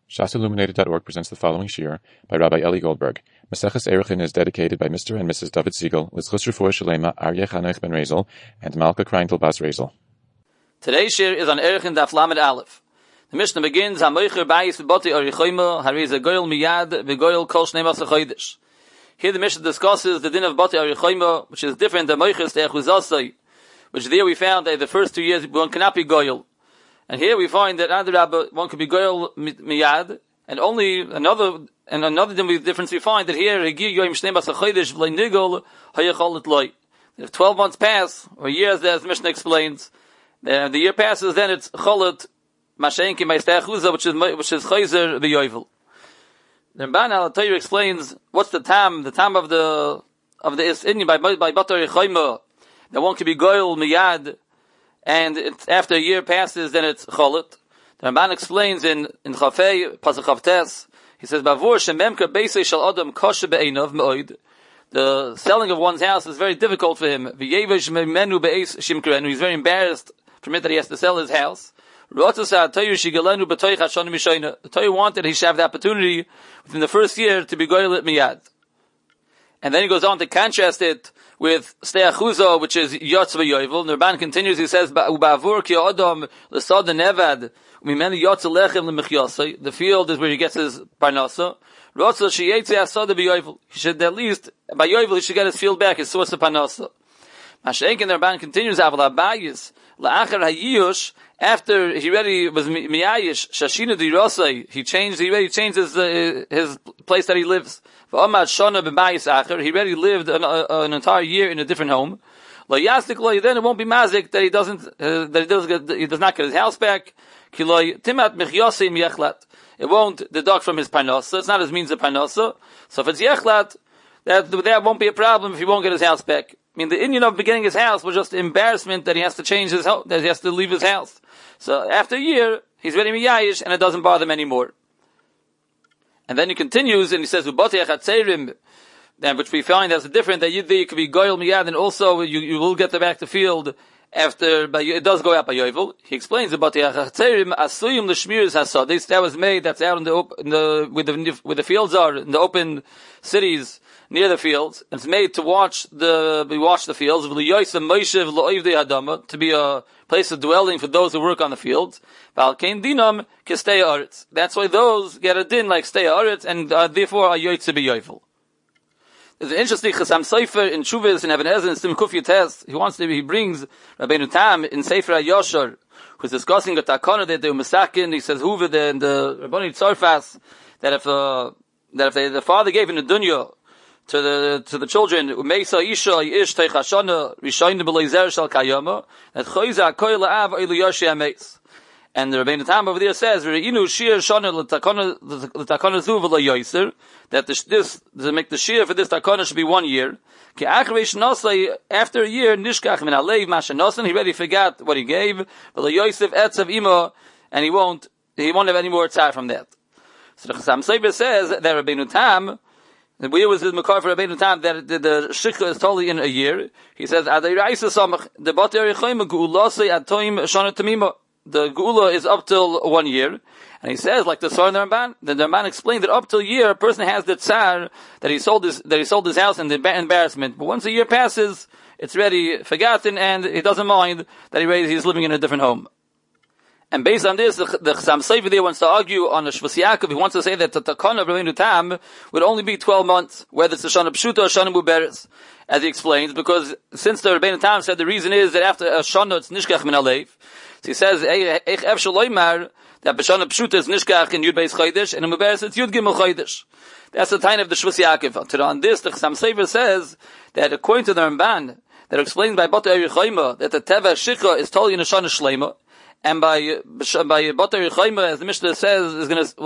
ShasIlluminated.org presents the following shir by Rabbi Eli Goldberg. Maseches Erechin is dedicated by Mr. and Mrs. David Siegel, L'zchus Refuah Shalema, Aryeh Chanech ben Rezel, and Malka Kreintel Bas Rezel. Today's shir is on Erechin Daf Lamed Aleph. The Mishnah begins, HaMoicher Bayis B'Boti Arichoyma, Hariza Goyel Miyad, V'Goyel Kol Shnei Masach Chodesh. Here the Mishnah discusses the din of Boti Arichoyma, which is different than Moicher Ste'echuzasai, which there we found that the first 2 years one cannot be Goyel. And here we find that Adarabba, one could be Goyel Miyad, and only another difference we find that here, if 12 months pass, or years as the Mishnah explains, the year passes, then it's Cholet, Mashenki, Meistechuza, which is Chayzer V'Yovel. The Ramban al-Tayr explains, what's the tam of the Indian by Batar Yechoyma, that one can be Goyel Miyad, and it's after a year passes, then it's Cholet. The Ramban explains in Chafei, Pasuk Chavtes, he says, Bavur Shememka Beisei Shal Adam Koshe Be'einav Me'oid. The selling of one's house is very difficult for him. V'yevesh Me'menu Be'es Shimkrenu. He's very embarrassed from it that he has to sell his house. The Torah wanted he should have the opportunity within the first year to be Goyel Miyad. And then he goes on to contrast it with Ste'achuzo, which is Yotz V'Yovel. The Ramban continues, he says, Ba'avur ki Adam l'sad nevad u'mimenu Yotz lechem l'mechyasei. The field is where he gets his parnasa. Rotza she'yetzei asad b'Yovel. He should at least, by Yovel, he should get his field back, his source of parnasa. Mashenkin, the Ramban continues, Aval Abayis, la'achar hayiyush, after he already was miyayish, shashina dirosei, he already changed his place that he lives. V'omad shona b'bayis acher, he already lived an entire year in a different home. Lo'yastik lo'i, then it won't be mazik that he does not get his house back. Ki lo'i timat mechyosei miyechlat. It won't deduct from his parnasa. It's not his means of parnasa. So if it's yechlat, that won't be a problem if he won't get his house back. I mean, the Indian of beginning his house was just embarrassment that he has to change his house, that he has to leave his house. So after a year, he's ready miyayish, and it doesn't bother him anymore. And then he continues, and he says, which we find as a different, that you could be goyel miyad, and also you will get back the field after, but it does go out by Yovel. He explains about the Achatzerim Asuyim L'Shmiris Hasadis. That was made, that's out where the fields are, in the open cities, near the fields. And it's made to watch the fields, to be a place of dwelling for those who work on the fields. That's why those get a din like stay aretz, and therefore are yoytze be yovel. There's an interesting Chasam Sofer in Shuvas and Even HaEzer in Sim Kuf Yates. He brings Rabbeinu Tam in Sefer HaYoshar, who's discussing a takana that they were masakin. He says, Huva, in the Rabboni Tzorfas, that if the father gave in the dunya to the children, Umeisa Isha Ish Teichashana Rishonim B'Leizer Shal Kayama, that Choyza Koy La'av Oilu Yoshi HaMeis. And the Rabbeinu Tam over there says, "Re'inu shir shana l'takana zu v'lo yoser," that to make the shir for this takana should be 1 year. Ki achreish nosay, after a year, nishkach min aleiv masha nosan, he already forgot what he gave, v'lo yosef etzav imo, and he won't have any more tzar from that. So the Chasam Sofer says that Rabbeinu Tam, where was the makar for Rabbeinu Tam that the shikha is totally in a year? He says, "Adei raisa samach the bater yichayim gu'ulasei atoim shana tamima." The Geula is up till 1 year. And he says, like the Sar and the Ramban, the Ramban explained that up till a year, a person has the tsar, that he sold his house and the embarrassment. But once a year passes, it's already forgotten, and he doesn't mind that he's living in a different home. And based on this, the Chasam Sofer there wants to argue on the Shvus Yaakov. He wants to say that the Takana of Rabbeinu Tam would only be 12 months, whether it's a Shana Pshuta or Shana Muberes, as he explains, because since the Rabbeinu Tam said the reason is that after a Shana it's Nishkach Min Alev. So he says, Eich Efshel Loimar, that B'Shana Pshuta is Nishkach in Yud Beis Chodesh, and in Muberes it's Yud Gimel Chodesh. That's the time of the Shvus Yaakov. On this, the Chasam Sofer says that according to the Ramban, that explained by Bata Erichayma, that the Teva Shikha is totally in a Shana Shleima, and by Batar Yechoyma, as the Mishnah says,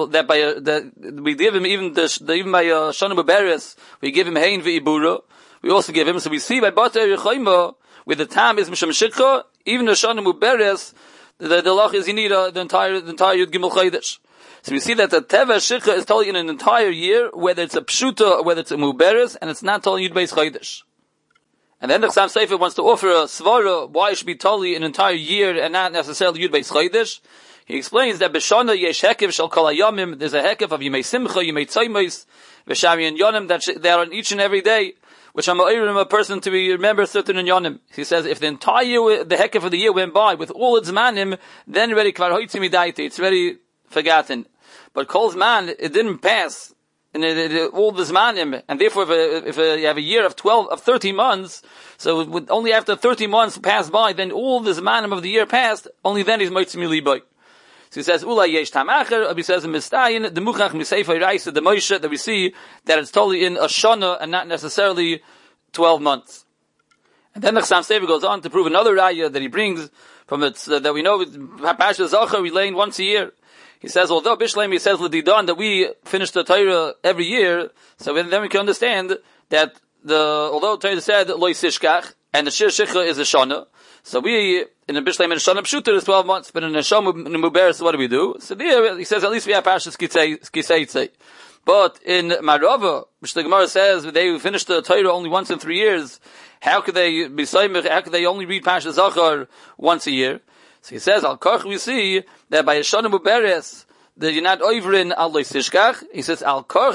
we give him even by Shana Muberes, we give him Hein V'Ibura, we also give him, so we see by Batar Yechoyma, where the Tam is Misham Shikha, even the Shana Muberes, the lach is you need the entire Yud Gimel Chodesh. So we see that the Teva Shikha is totally in an entire year, whether it's a Pshuta or whether it's a Muberes, and it's not totally Yud Beis Chodesh. And then the Chasam Sofer wants to offer a svara why it should be totally an entire year and not necessarily Yud Beis Chodesh. He explains that B'Shana yesh hekev shel kol hayomim, there's a hekev of Yimei Simcha, Yimei Tzaymois, V'Shami Yonim, that they are on each and every day, which I'm a person to be remember certain in Yonim. He says, if the entire the hekev of the year went by with all its manim, then already kvar hoitzi midaiti, it's already forgotten. But Kol's man, it didn't pass in all the zmanim, and therefore if you have a year of 13 months, so with only after 13 months pass by, then all the zmanim of the year passed, only then he's moitzi miliboy. So he says, Ula yesh tam acher, he says in Mistayin, the muchach miseifa raisa, the Moshe, that we see that it's totally in a shana and not necessarily 12 months. And then the Chassam Sofer goes on to prove another raya that he brings from it, that we know, Pasha Zachar, we lay in once a year. He says, although Bishleim, he says, L'didan, that we finish the Torah every year, so then we can understand that although Torah said, Loi Sishkach, and the Shir Shikha is a shana, so we, in a Bishleim and a Shana Pshuter is 12 months, but in a Shom and a Muberes, what do we do? So there, he says, at least we have Pashas Kiseitze. But in Marava, which the Gemara says, they finish the Torah only once in 3 years, how could they only read Pashas Zachar once a year? So he says, Al Koch, we see that by a Shana Muberes, that you're not over in Al Loi Sishkach. He says, Al Koch,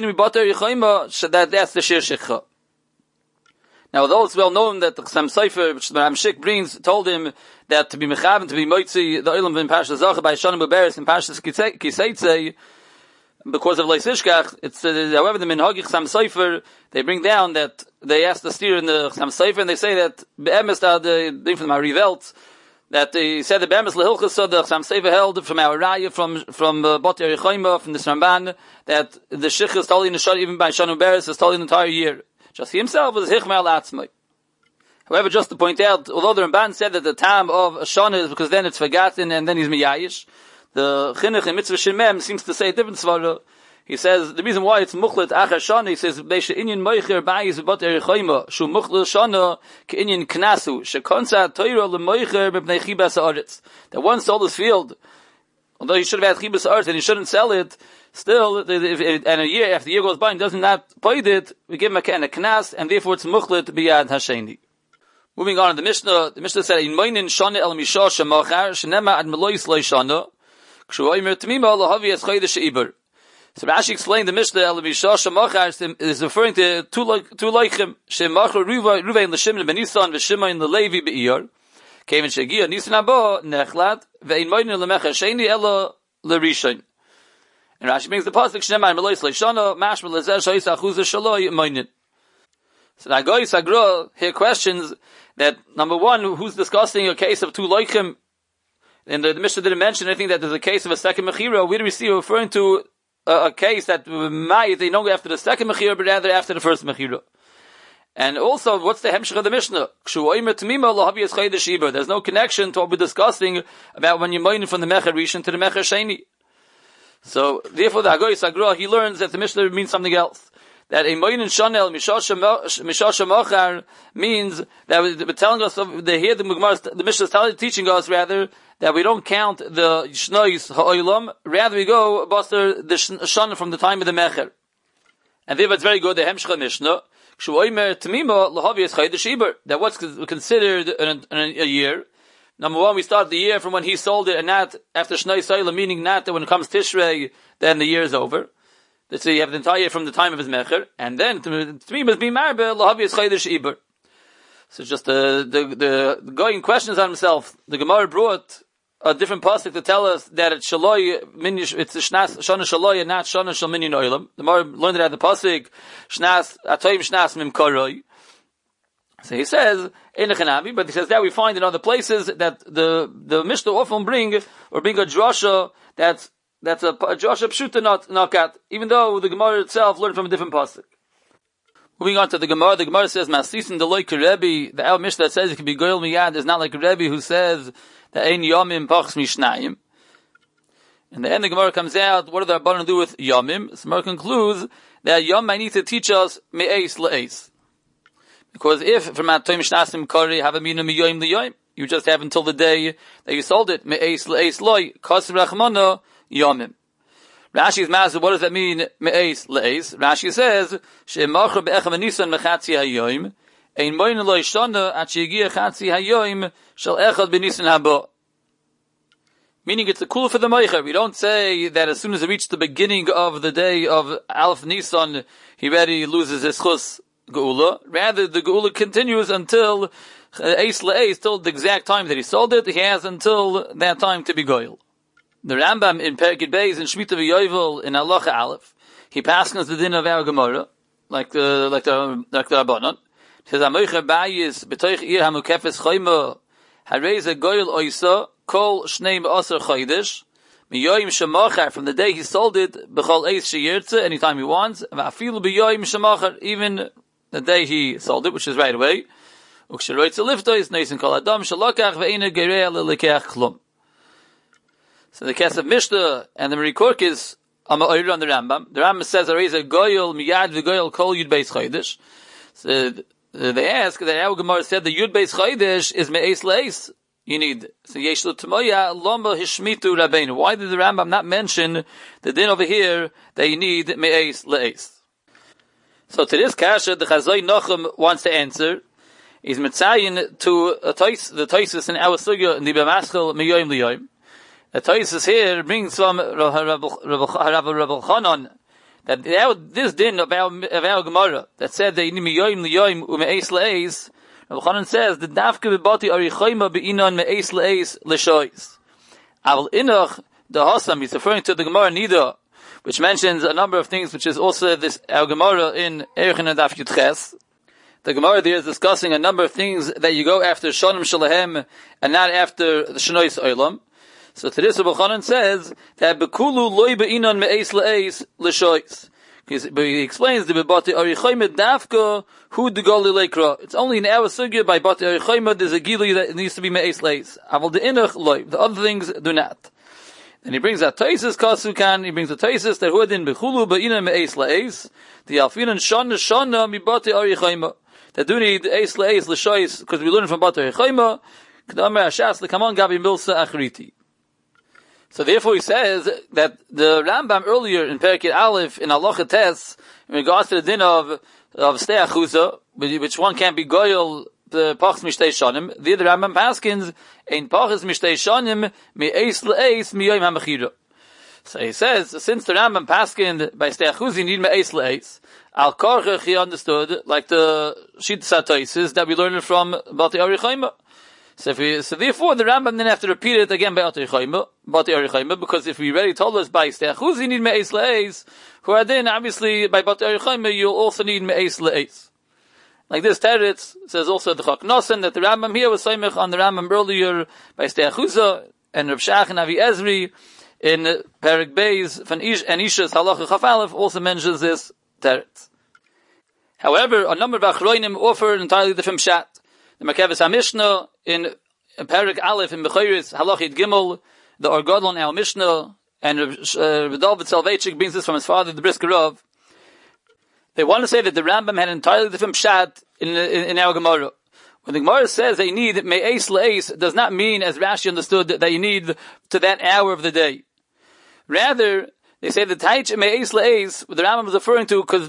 that's the Shir Shikha. Now, although it's well known that the Chassam Sofer, which the Ramshik brings, told him that to be mechav, to be moitzi, the Olam in Parshas Zachar by Shana Muberes in Parshas Kiseitze, because of Loi Sishkach, it's, however, the Minhagi Chassam Sofer, they bring down that they ask the steer in the Chassam Sofer, and they say that, Be'emes, the thing from the Marivelt, that he said the Be'emes Lehilchas, so the Chassam Sofer held from our Raya, from Bot Yerichoyma, from the Ramban, that the Shich is totally in the Shana, even by Shana Muberes, is totally in the entire year. Just he himself was Hichmel Atzmai. However, just to point out, although the Ramban said that the time of Shana is because then it's forgotten and then he's Miyayish, the Chinuch in Mitzvah Shemem seems to say a different svara. He says, the reason why it's Muchlet Achar Shana, he says, Beisha Inyan Moicher Bayis Bot Erichoyma, Shu Muchlet Shana Ke Inyan Knasu, Shekonsa Toira Le Moicher Bebnei Chibas Haaretz. That one sold his field, although he should have had Chibas Haaretz and he shouldn't sell it, still, and a year after the year goes by and doesn't not paid it, we give him a knas, and therefore it's muchlet biyad hasheni. Moving on to the Mishnah said, in moinin shana el mishah shemachar, shenema ad melois loy shana, kshu oimer tmima lahavi es chodesh iber. So Rashi explained the Mishnah el mishah shemachar is referring to two loichim, shemachar Ruvain l'shimon ben Nisan, v'shimon l'levi be'iyar, kevin shegia Nisan haba nechlat, ve'in moinin l'mechar sheni ela l'rishon. And Rashi brings the pasuk Shneimar Melois Leishana Mashma Lezer Shoyis Achuzah Shaloi Moinin. So the Agoy Sagra here questions that number one, who's discussing a case of two loichim, and the Mishnah didn't mention anything that there's a case of a second mechira. Where do we see referring to a case that might they don't go after the second mechira, but rather after the first mechira? And also, what's the hemshech of the Mishnah? There's no connection to what we're discussing about when you're moinin from the mecher rishon to the mecher sheni. So, therefore, the Agoy Sagra, he learns that the Mishnah means something else. That a moinin shanel mishasha mochar means that we're telling us, the Mishnah is teaching us rather, that we don't count the shnois ha'olam, rather we go buster the shana from the time of the mecher. And therefore it's very good, the hemshcha Mishnah, that what's considered a year. Number one, we start the year from when he sold it, and not after Shnei Soila, meaning not that when it comes Tishrei, then the year is over. So you have the entire year from the time of his mecher, and then Tmim is being marbe lahavi is chaydish iber. So just the going questions on himself. The Gemara brought a different pasuk to tell us that it's shaloi it's shnas shana shaloi and not shana shal minyan oilam. The Gemara learned it at the pasuk shnas atoyim shnas mim koroi. So he says, but he says that we find in other places that the Mishnah often bring a drasha that's a drasha pshuta not kat, even though the Gemara itself learned from a different pasuk. Moving on to the Gemara says, Masisin the loy Rebbe, the El Mishnah that says it can be goyel miyad is not like Rebbe who says that ein yomim pachs mishnayim. In the end, the Gemara comes out, what do the Rabbanan do with yomim? So the Gemara concludes that yom might need to teach us me'eis le'eis. Because if from Atoim Shnasim Kari have a minimum yoim liyoim, you just have until the day that you sold it. Me'eis le'eis loy kosir rachmana yomim. Rashi's master, what does that mean? Me'eis le'eis. Rashi says she'emachar be'echem nisan mechatzi hayoim ein moin loy shana at she'yigia chatzi hayoim shel echad b'nisan haba. Meaning it's a kula for the Meicher. We don't say that as soon as he reached the beginning of the day of Aleph Nisan, he already loses his chus geula. Rather, the geula continues until Eis Le'eis, till the exact time that he sold it. He has until that time to be goyel. The Rambam in Perkid Beis in Shemitah V'Yovel in Halacha Aleph, he passes the din of our Gemara, like the Rabbanon. He says, "Amoicher bayis betoich ir hamukefes chayma hareza goyel oisa kol shnei me'aser chaydish miyoyim shemachar from the day he sold it b'chol eis sheyirtze anytime he wants va'afilu biyoyim shemachar even the day he sold it, which is right away. Uksheroitze liftois neisen kol adam shalokach ve'ina gereya lelikeach klum." So the Kesef Mishnah and the Merikork is on the Rambam. The Rambam says hareza goyel miyad v'goyel kol yud beis chaydish. So they ask that our Gemara said the Yud Beis Chodesh is Me'es Le'es. You need. So Yeshlu T'moya Lomba Hishmitu Rabbeinu. Why did the Rambam not mention the din over here that you need Me'es Le'es? So to this kasha, the Chazai Nochem wants to answer. He's Metzayin to the Toisus in our Sugya in the B'maschel Miyoyim Liyoyim. The Toisus here brings from Rav Chanan that this din of our Gemara that said that miyoyim liyoyim umeis leis, Rav Chanan says the dafke bebati arichayma beinon meis leis leshois. Aval inach the Hasam, he's referring to the Gemara Nida, which mentions a number of things, which is also this our Gemara in Erechin and Daf Yud Ches. The Gemara there is discussing a number of things that you go after Shonim Shalahem and not after the Shnois Olam. So to this, Rabbi Chanan says that bekulu loy beinon me'es le'es l'shois. But he explains the bebati arichayma dafka hu degali lekra. It's only in our sugya by bati arichayma there's a gili that it needs to be me'es le'es. Aval the inach loy. The other things do not. And he brings that Taisus kasukan. He brings the Taisus that huadin bekulu beinon me'es le'es. The alfinan shana mi bati arichayma. That do need eis le'es l'shois because we learn from bati arichayma. K'damer hashas lekamon gabi milsa achriti. So therefore he says that the Rambam earlier in Perkei Aleph in Halacha Tes, in regards to the din of Stei Achuza, which one can't be goyel the Pachas Mishtei Shonim, the Rambam paskins ein Pachas Mishtei Shonim me'eis le'eis miyoyim ha'mechira. So he says, since the Rambam paskin by Stei Achuza you need me'eis le'eis, al korchach he understood, like the Shit Satoises that we learned from Bati Arichayma. So therefore the Rambam didn't have to repeat it again by Bati Arichayma, because if we already told us by Stei Achuza you need me'eis le'eis, who are then obviously by Bati Arichayma you'll also need me'eis le'eis. Like this Teretz says also the Chok Nosen that the Rambam here was Soymech on the Rambam earlier by Stei Achuza, and Rav Shach and Avi Ezri in Perek Beis and Isha's Halacha Chaf Aleph also mentions this Teretz. However, a number of Achroinim offer an entirely different pshat. The Makeves HaMishnah in Perek Aleph in Bechoros Halachit Gimel, the Orgodlon Al Mishnah, and David Salvechik brings this from his father, the Brisker Rav. They want to say that the Rambam had an entirely different pshat in our Gemara. When the Gemara says that you need me'eis le'eis, does not mean, as Rashi understood, that you need to that hour of the day. Rather, they say the taich me'eis le'eis, what the Rambam was referring to, because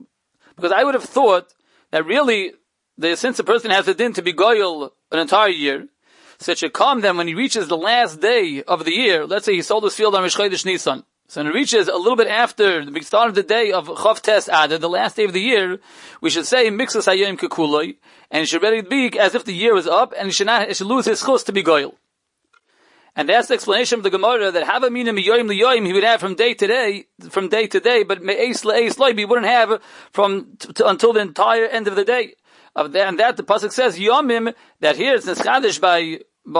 I would have thought that really, since a person has a din to be goyel an entire year, so it should come then when he reaches the last day of the year. Let's say he sold his field on Rosh Chodesh Nisan. So when it reaches a little bit after the start of the day of Chav Tes Adar, the last day of the year, we should say Mixas Hayom Kekuloi, and it should really be as if the year was up, and he should lose his chus to be goyel. And that's the explanation of the Gemara that Hava Mina Miyoyim Liyoyim he would have from day to day, but Me'eis Le'eis Loy he wouldn't have until the entire end of the day. And that the pasuk says Yomim, that here it's Neschadish by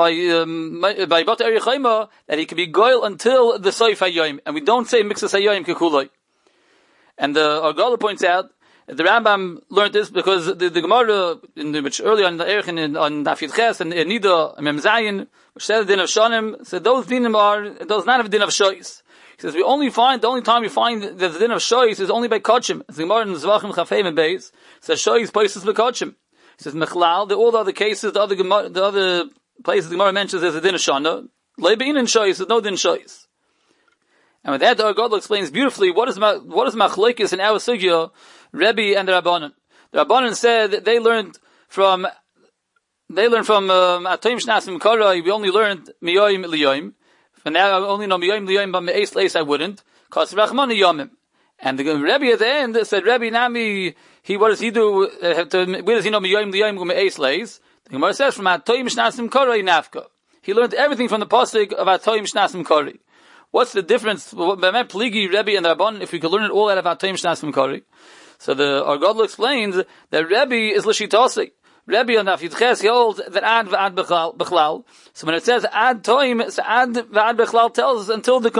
Bati Arichayma that he can be goyel until the Soif HaYom, and we don't say Mixas HaYom Kekuloi. And the Argola points out that the Rambam learned this because the Gemara, which earlier on the Erechin on Daf Yud Ches and Nida Mem Zayin, which says the din of Shonim, said those dinim does not have a din of Shois. He says the only time we find that the din of Shois is only by Kodshim. As the Gemara in Zvachim Chafeim and Beis says Shois places by Kodshim. He says Mechlal, all the other cases, the other places the Gemara mentions there's a din of Shana. Leibein and Shois, there's no din Shois. And with that, the Argadol explains beautifully what is machlokes in our sugya, Rebbe and the Rabbanon. The Rabbanon said that they learned from Atoim Shnasim Karai. We only learned Miyoyim Liyoyim but now I only know Miyom Liyom, but Me'es Leis I wouldn't, because Rachmani Yomim. And the Rebbe at the end said, Rebbe Nami, what does he do? Where does he know Miyom Liyom go Me'es Leis? The Gemara says, from Atoyim Shnasim Korei Nafka. He learned everything from the pasuk of Atoyim Shnasim Korei. What's the difference? Pligi, Rebbe, and the Rabban, if we could learn it all out of Atoyim Shnasim Korei? So our Gadol explains that Rebbe is L'shitosei. Rebbe on Afyitches, he holds that Ad V'Ad Bechlal. So when it says Ad Toim, so Ad V'Ad Bechlal tells us until the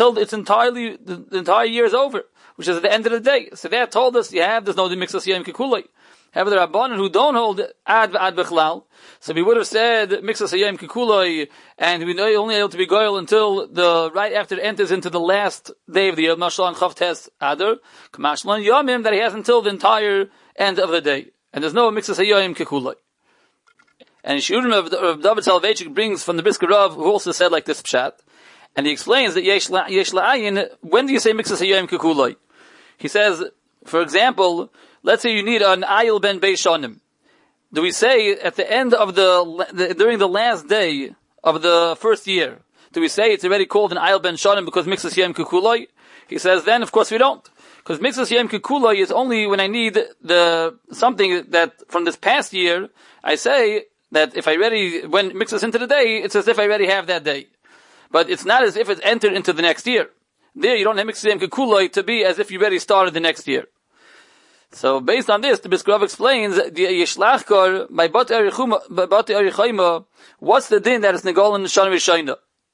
entire year is over, which is at the end of the day. So that told us there's no Mixas Yom Kikulei. However, the Rabbanan who don't hold Ad V'Ad Bechlal, so we would have said Mixas Yom Kikulei, and we know only able to be goyal until right after it enters into the last day of the year, Mashal Chav Tes Adar, Kamashlan Yomim, that he has until the entire end of the day. And there's no Mixas Hayom Kekulai. And Shurim of David Soloveitchik brings from the Brisker Rav, who also said like this pshat, and he explains that Yesh La'ayin, when do you say Mixas Hayom Kekulai? He says, for example, let's say you need an Ayil ben Beishanim. Do we say at the end of during the last day of the first year, do we say it's already called an Ayil ben Shanim because Mixas Hayom Kekulai? He says, then of course we don't. Because Mixas Yom Kikulai is only when I need something that from this past year, I say that when Mixas into the day, it's as if I already have that day. But it's not as if it's entered into the next year. There you don't have Mixas Yom Kikulai to be as if you already started the next year. So based on this, the Brisker Rav explains, the Yishlachkar, by Bati Arichayma, what's the din that is Negol in the Shana Rishayna?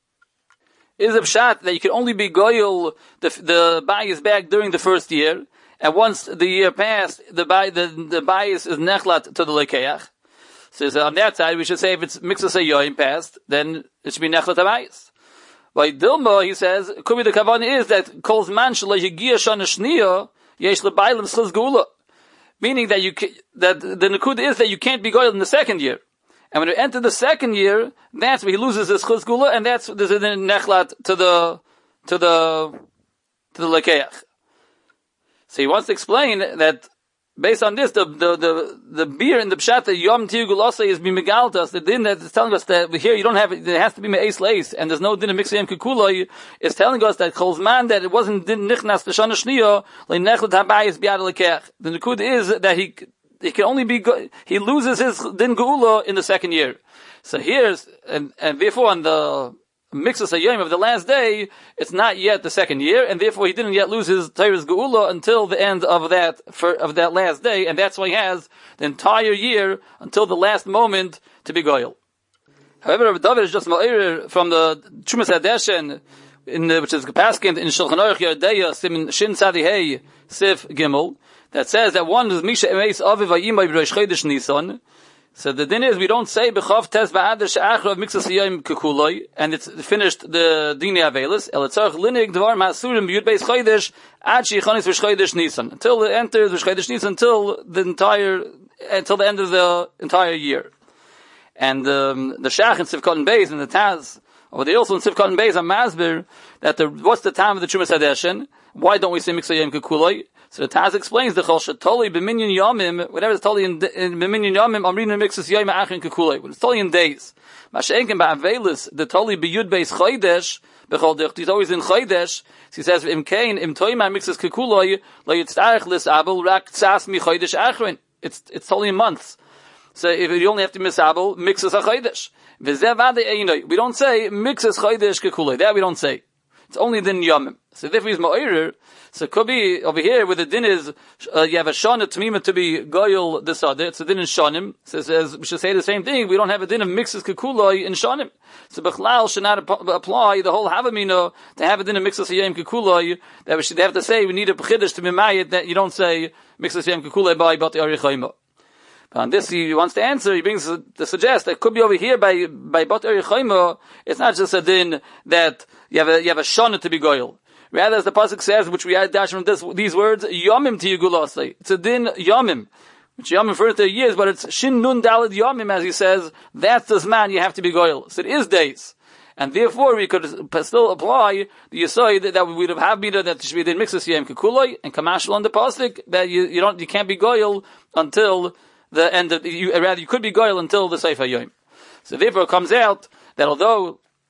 Is a pshat that you can only be goyal the bias back during the first year, and once the year passed, the bias is nechlat to the lekeach. So on that side, we should say if it's mixas hayoyim passed, then it should be nechlat bias. By Dilma, he says, could be the kavanah is that calls man shalayigia shana shniya yesh lebaylim sliz gula, meaning that that the nekud is that you can't be goyal in the second year. And when you enter the second year, that's where he loses his chuz gula, and there's a nechlat to the lekeach. So he wants to explain that based on this, the beer in the pshat that yom tir gulase is bimegaltas, the din that is telling us that here you don't have it, there has to be me'es leis, and there's no din of mixing kukuloi, is telling us that cholzman that it wasn't din nichnas l'shana shniya le nechlat habayis biad lekeach. The nekud is that he can only he loses his din geula in the second year. So and therefore on the Mixas Hayom of the last day, it's not yet the second year, and therefore he didn't yet lose his Torah's geula until the end of that last day, and that's why he has the entire year until the last moment to be goyal. However, Rabbi David is just ma'ir from the Chumas Hadeshen, which is Gepaskin in Shulchan Aruch Yedeya Shin Tzadi Sif Gimel, that says that one is Misha Emeis Aviv Vayimai B'Rosh Chodesh Nisan. So the din is we don't say B'Chav Tes Ba'adar She'achra of Mixas Hayom Kekuloi, and it's finished the Dini Avelis. El Tzarech Linig Dvar Ma'asurim B'Yud Beis Chodesh Ad She'ichanis Rosh Chodesh Nisan, until it enters Rosh Chodesh Nisan until the end of the entire year. And the Shach in Sivkot and Beis and the Taz over the also in Sivkot and Beis are Masbir that what's the time of the Chumas Hadeshen? Why don't we say Mixas Hayom Kekuloi? So the Taz explains the Chol Shetoli b'minyan yomim, whatever it's totally in b'minyan yomim, amrina mixas yom achin kekulei. When it's totally in days, Masha'enken ba'avelis the totally b'yud beis chodesh b'chol dich. He's always in chodesh. So he says im kain im toima mixas kekulei lo yitzarech lisabel rak tzas mi chodesh achrin. It's totally in months. So if you only have to misabel mixas a chodesh, v'zeh vade einoi. We don't say mixas chodesh kekulei. That we don't say. It's only din yomim. So if he's ma'orer, so it could be over here where the din is you have a shana tamima to be goyal desade. It's a din in shanim. So we should say the same thing. We don't have a din of mixes kekuloi in shanim. So bechlal should not apply the whole havamina to have a din of mixes hayom kekuloi. That we should have to say we need a pechiddush to be mayit that you don't say mixes hayom kekuloi by bati arichayma. But on this he wants to answer. He brings to suggest that it could be over here by bati arichayma. It's not just a din that you have a shana to be goyal. Rather, as the pasuk says, which we had dash from these words, yomim tiyugulasei. It's a din yomim, which yomim refers to years, but it's shin nun dalid yomim, as he says. That's the man you have to be goyal. So it is days, and therefore we could still apply the yesod that we would have been that should be the mixas yom kekuloi and kamashal on the pasuk that you can't be goyal until the end of rather you could be goyal until the sefer yom. So therefore it comes out that although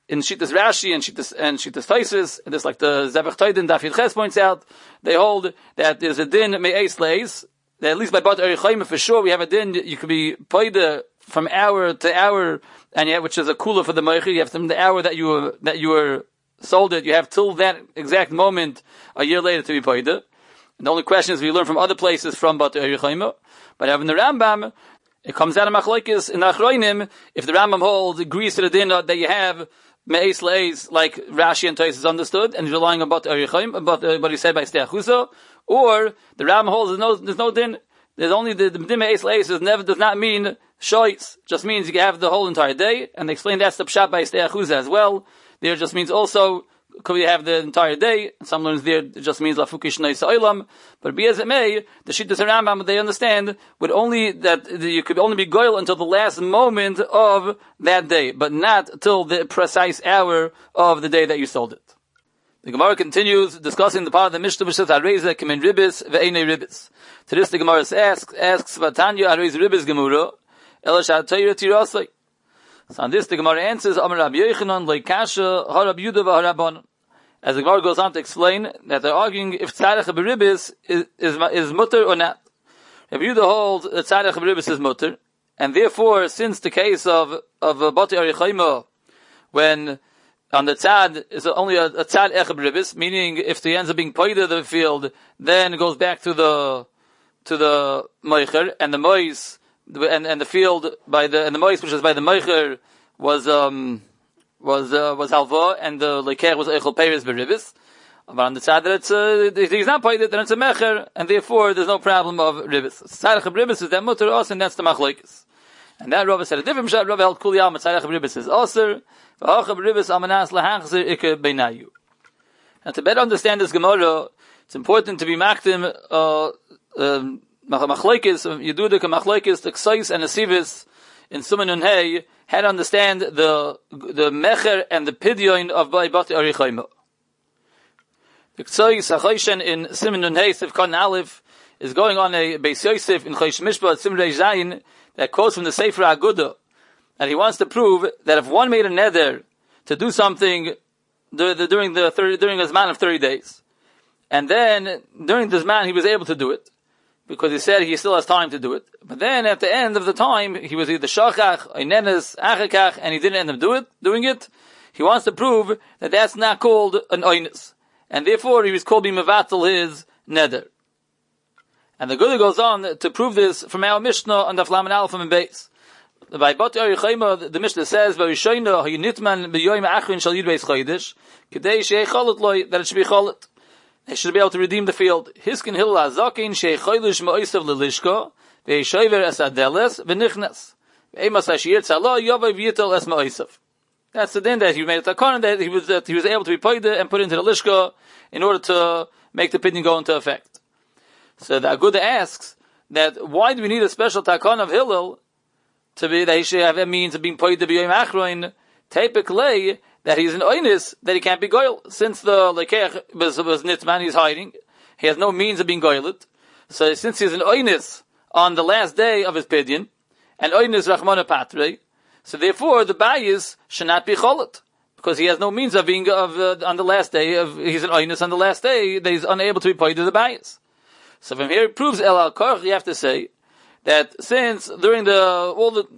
in Shittas Rashi and Shittas Taisus, and just like the Zevach Toiden Daf Yud Ches points out, they hold that there's a din me'eis leis, that at least by Bat Arichayim for sure we have a din, you could be paida from hour to hour, and yet which is a kula for the Meicher, you have from the hour that you were sold it, you have till that exact moment a year later to be paida. And the only question is we learn from other places from Bat Arichayim, but having the Rambam, it comes out of Machlokes in Achronim, if the Rambam holds, agrees to the din that you have me'es leis, like Rashi and Taisus understood, and he's relying on Bat Arichayim, about what he said by Stei Achusa, or the Rambam holds there's no din. There's only the din me'es leis does not mean shoyts, just means you have the whole entire day, and they explain that's the pshat by Stei Achusa as well. There just means also could we have the entire day. Some learns there it just means lafukish neis olam. But be as it may, the Shittas Rambam they understand would only that you could only be goyal until the last moment of that day, but not till the precise hour of the day that you sold it. The Gemara continues discussing the part of the Mishnah which says Areza kemin ribis ve'enei ribis. To this the Gemara asks Vatanya Areza ribis gemura elashat tayir tirasai. So on this the Gemara answers Amar Rabbi Yochanan leikasha harab Yudah v'harabon. As the Gemara goes on to explain that they're arguing if tzarech b'ribis is mutter or not. Rabbi Yudah holds that tzarech b'ribis is mutter, and therefore since the case of Bati Arichayma, when on the tzad is only a tzad ech b'ribis, meaning if the ends up being paid of the field, then it goes back to the meicher, and the mois and the field by the mois which is by the meicher was halva, and the leker was eichel peiris b'ribis. But on the tzad that if he's not paid it, then it's a mecher, and therefore there's no problem of ribis. Tzad ech b'ribis is that mutter os, and that's the machlokes. And that Rava said a different shot. Rava held kuli alma tzad ech b'ribis is oser. And to better understand this Gemara, it's important to be makdim machlokes Yedudik and machlokes the Ksais and the Sivis in Siman Nun Hey had to understand the mecher and the pidyon of Bati Arichayma. The Ksais Hachayshen in Siman Nun Hey Sivkon Aleph is going on a Beis Yosef in Chosh Mishpat Simrei Zayin that quotes from the Sefer Agudah. And he wants to prove that if one made a neder to do something during his man of 30 days, and then during this man he was able to do it, because he said he still has time to do it, but then at the end of the time he was either shachach, einenes, achakach, and he didn't end up doing it, he wants to prove that that's not called an oines, and therefore he was called b'mevatel his neder. And the Gula goes on to prove this from our Mishnah on the Flamen Aleph and Beis. By Bati Arichayma, the Mishnah says, "V'rishoyna hayinitman b'yoyim achrin shal yidbeis chodesh, kedei shei cholet loy, that it should be cholet. They should be able to redeem the field. Hiskin hil hazakin shei chodesh ma'osav lelishka, ve'yeshover es adeles v'nichnas, ve'emas hashir tzala yovay v'yitel es ma'osav." That's the din that he made a takon that he was able to be paid and put into the lishka in order to make the pidyon go into effect. So the Agudah asks that why do we need a special takon of Hillel to be that he should have a means of being paid to be yom achroin, typically that he's an oinis, that he can't be goyel. Since the lekech was nitman, he's hiding, he has no means of being goyelet. So since he's an oinis on the last day of his pidyon, and oinis rachmana patre, so therefore the bayis should not be cholet, because he has no means of being on the last day he's an oinis on the last day that he's unable to be paid to the bayis. So from here it proves el al korch, you have to say that since during the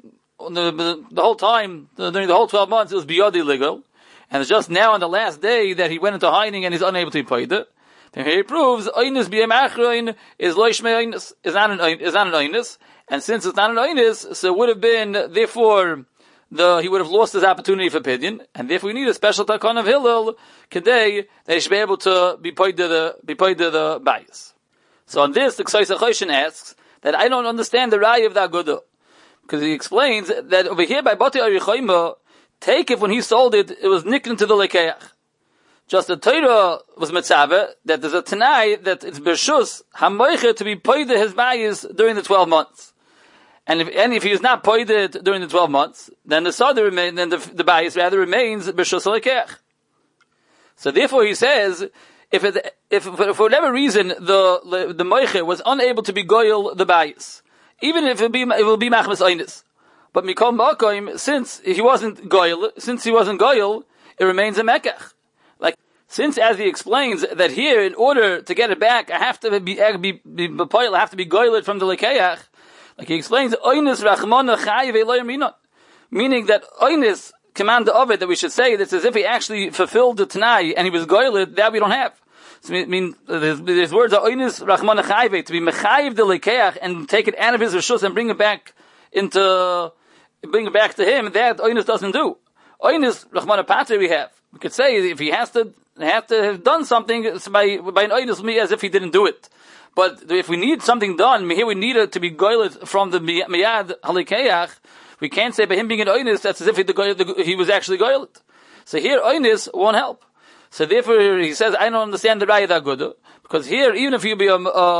whole time, during the whole 12 months, it was biyadi legal, and it's just now on the last day that he went into hiding and he's unable to be paid it. Then here he proves oinus b'yem achroin is loishmei oinus, is not an oinus, and since it's not an oinus, so it would have been therefore he would have lost his opportunity for pidyon, and therefore we need a special takon of Hillel today that he should be able to be paid to the bias. So on this, the Ksais Hachayshen asks that I don't understand the raya of the Agudah, because he explains that over here by Bati Arichayma, take if when he sold it, it was nicked into the lekeach. Just the Torah was mitzaveh that there's a tanai that it's bershus hamoicher to be paid his bayis during the 12 months, and if he is not paid during the 12 months, then the the bayis rather remains bershus lekeach. So therefore, he says, if for whatever reason the moicher was unable to be goyel the bayis, even if it will be machmas einis, but mikol makoim, since he wasn't goyel, it remains a mekach. Like, since as he explains that here, in order to get it back, I have to be I have to be goyled from the lekeach. Like he explains, oinus rachmana chayiv eloi minon, meaning that oinus command of it that we should say that's as if he actually fulfilled the Tanai and he was goyled, that we don't have. So I mean, there's words of oinus rachmana chayiv, to be mechayiv the lekeach and take it out of his reshus and bring it back to him. That oinus doesn't do. Oinus rachmana patre we have. We could say if he has to have done something by an oinus as if he didn't do it. But if we need something done, here we need it to be goyled from the miyad halikeach. We can't say by him being an oinus that's as if he was actually goyled. So here oinus won't help. So therefore he says, I don't understand the raya that good, because here even if you be a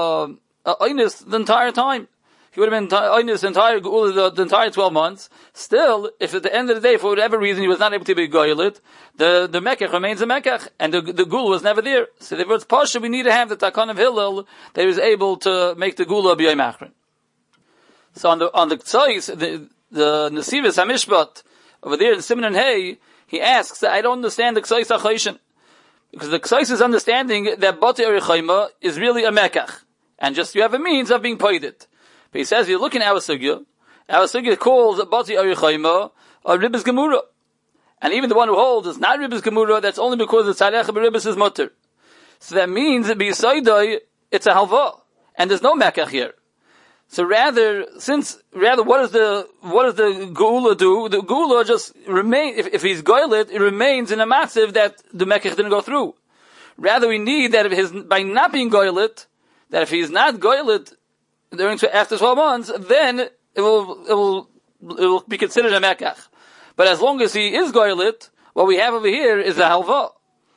oinus the entire time, he would have been oinus the entire 12 months. Still, if at the end of the day, for whatever reason, he was not able to be goyled, the mekach remains a mekach, and the gul was never there. So therefore it's pasha, we need to have the takon of Hillel that he was able to make the gula b'yom achron. So on the ktsois, the Nesivos HaMishpat, over there in Siman and Hay, he asks that I don't understand the ktsois HaChoshen. Because the ktsois is understanding that Bati Arichayma is really a mekach. And just you have a means of being paided. But he says, if you look in our sugya calls Bati Arichayma a Ribbis Gemura. And even the one who holds is not Ribbis Gemura, that's only because the Tzarech B'Ribbis is mutter. So that means that B'Yisaydai, it's a halva. And there's no mekach here. So rather, what does the Geula do? The Geula just remain, if he's goyled, it remains in a matziv that the mekach didn't go through. Rather we need that by not being goyled, that if he's not goyled after 12 months, then it will be considered a mekach. But as long as he is goyled, what we have over here is a halva.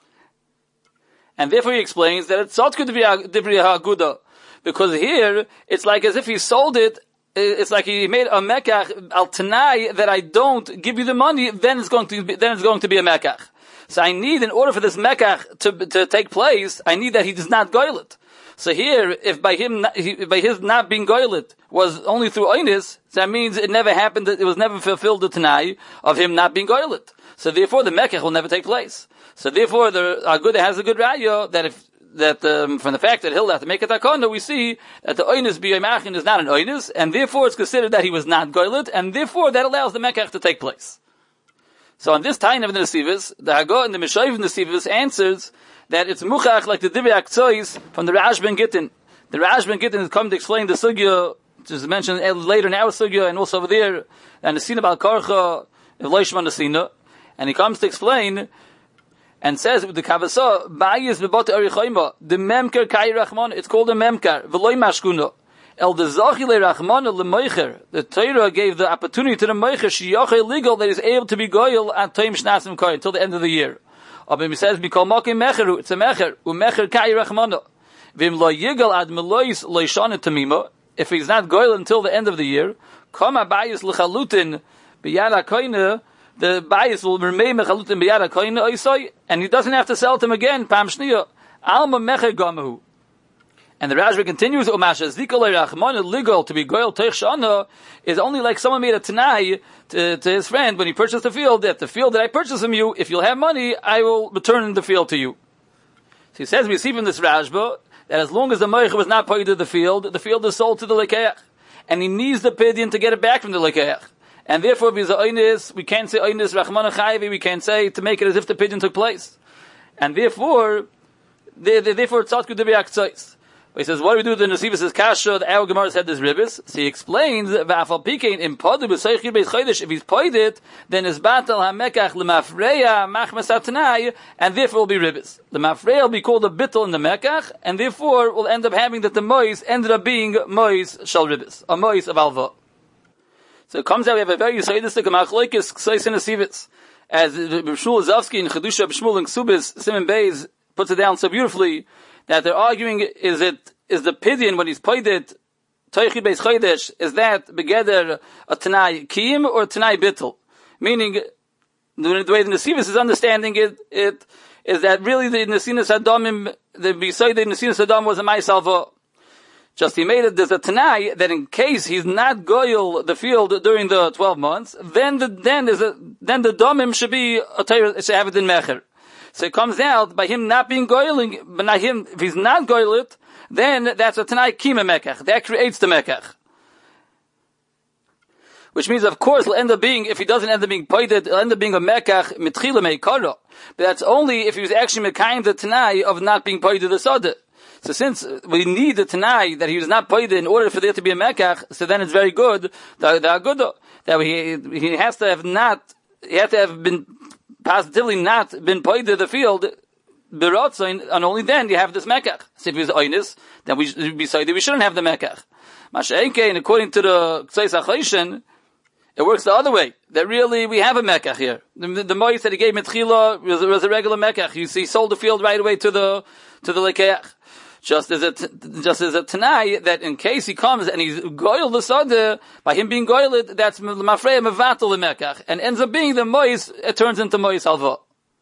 And therefore he explains that it's not going to be a dibri ha'aguda. Because here, it's like as if he sold it, it's like he made a mekach al tanai that I don't give you the money, then it's going to be a mekach. So I need, in order for this mekach to take place, I need that he does not goyl it. So here, if by his not being goyled was only through oinus, that means it never happened, it was never fulfilled the tanai of him not being goyled. So therefore the mekach will never take place. So therefore the Aguda has a good raya from the fact that he'll have to make a takana, we see that the oinus b'yom achron is not an oinus, and therefore it's considered that he was not goyled, and therefore that allows the mekach to take place. So on this time of the Nesivos, the Haggah and the Meshayiv Nesivos answers that it's muchach like the Divrei HaKtsois from the Rash ben Gittin. The Rash ben Gittin has come to explain the sugya, which is mentioned later in our sugya, and also over there, and the Sina Bal Karcha, Eloishman Nesina, and he comes to explain and says with the Kavasa, Bayis b'bot Arichayma, the Memker Kai Rachman, it's called a Memker, V'loy Mashkuna. El de Zachile Rachman leMeicher. The Torah gave the opportunity to the Meicher, Shiyachei legal, that is able to be goyal at Toim Shnasim Kai, until the end of the year. But he says, Mikol Makim Mecheru, it's a Mecher, U'Mecher Kai Rachmana. V'im lo yigal ad Melois Leishana Tamima, if he's not goyal until the end of the year, Kama Bayis L'chalutin, B'yad HaKoine, the bias will remain mechalutin b'yad HaKoine oisoi, and he doesn't have to sell to him again, Pam Shniya, Alma Mecher Gamahu. And the Rashba continues, Umasha Zikolei Rachman legal to be goyal teich shana is only like someone made a tanai to his friend when he purchased the field, that the field that I purchased from you, if you'll have money, I will return the field to you. So he says, we see from this Rashba, that as long as the Meicher was not paid to the field is sold to the Lekeach. And he needs the pidyon to get it back from the Lekeach. And therefore, if he's a oinus, we can't say oinus rachman chayvi. We can't say to make it as if the pidyon took place. And therefore it's not good to be aktzais. But he says, what do we do with the Nesivos? Says kasha. The our Gemara said this ribbis. So he explains that v'afal pikein in podu b'soichir beis chodesh. If he's paid it, then is batal hamekach lemafreya machmas atanai, and therefore will be ribbis. The mafreya will be called a bittul in the mekach, and therefore will end up having that the mois ended up being mois shal ribbis, a mois of alva. So it comes out, we have a very yisayidistic machlokes ksais and nesivos. As B'Shmuel Zavsky in Chedusha B'Shmuel and Ksubis, Simon Beis puts it down so beautifully, that they're arguing, is the pidyon, when he's paid it, Toichi Beis Chodesh, is that begeder a Tanai Kiyim or Tanai Bittul? Meaning, the way the Nesivos is understanding it is that really the Nesinas Adamim, the Nesinas Adam was a Ma'is Alva. Just he made it, there's a Tanai that in case he's not goyel the field during the 12 months, then the domim should be should have it in mecher. So it comes out by him not being goyeling, but not him, if he's not goyel it, then that's a Tanai kima mekach. That creates the mekach. Which means, of course, it'll end up being, if he doesn't end up being poided, it'll end up being a mekach mitchila meikara. But that's only if he was actually mekayim the Tanai of not being poided the soda. So since we need the Tanai that he was not poided in order for there to be a mekach, so then it's very good, that he has to have been positively not been poided the field, and only then you have this mekach. So if he was oinus, then we shouldn't have the mekach. Masha'enkein, according to the Ksais HaChayshin, it works the other way. That really we have a mekach here. The mois that he gave Metchila was a regular mekach. You see, he sold the field right away to the lekeach. Just as a Tanai, that in case he comes and he's goyel the sada, by him being goyel, that's mafreya mevatel the mekach, and ends up being the mois, it turns into mois halva.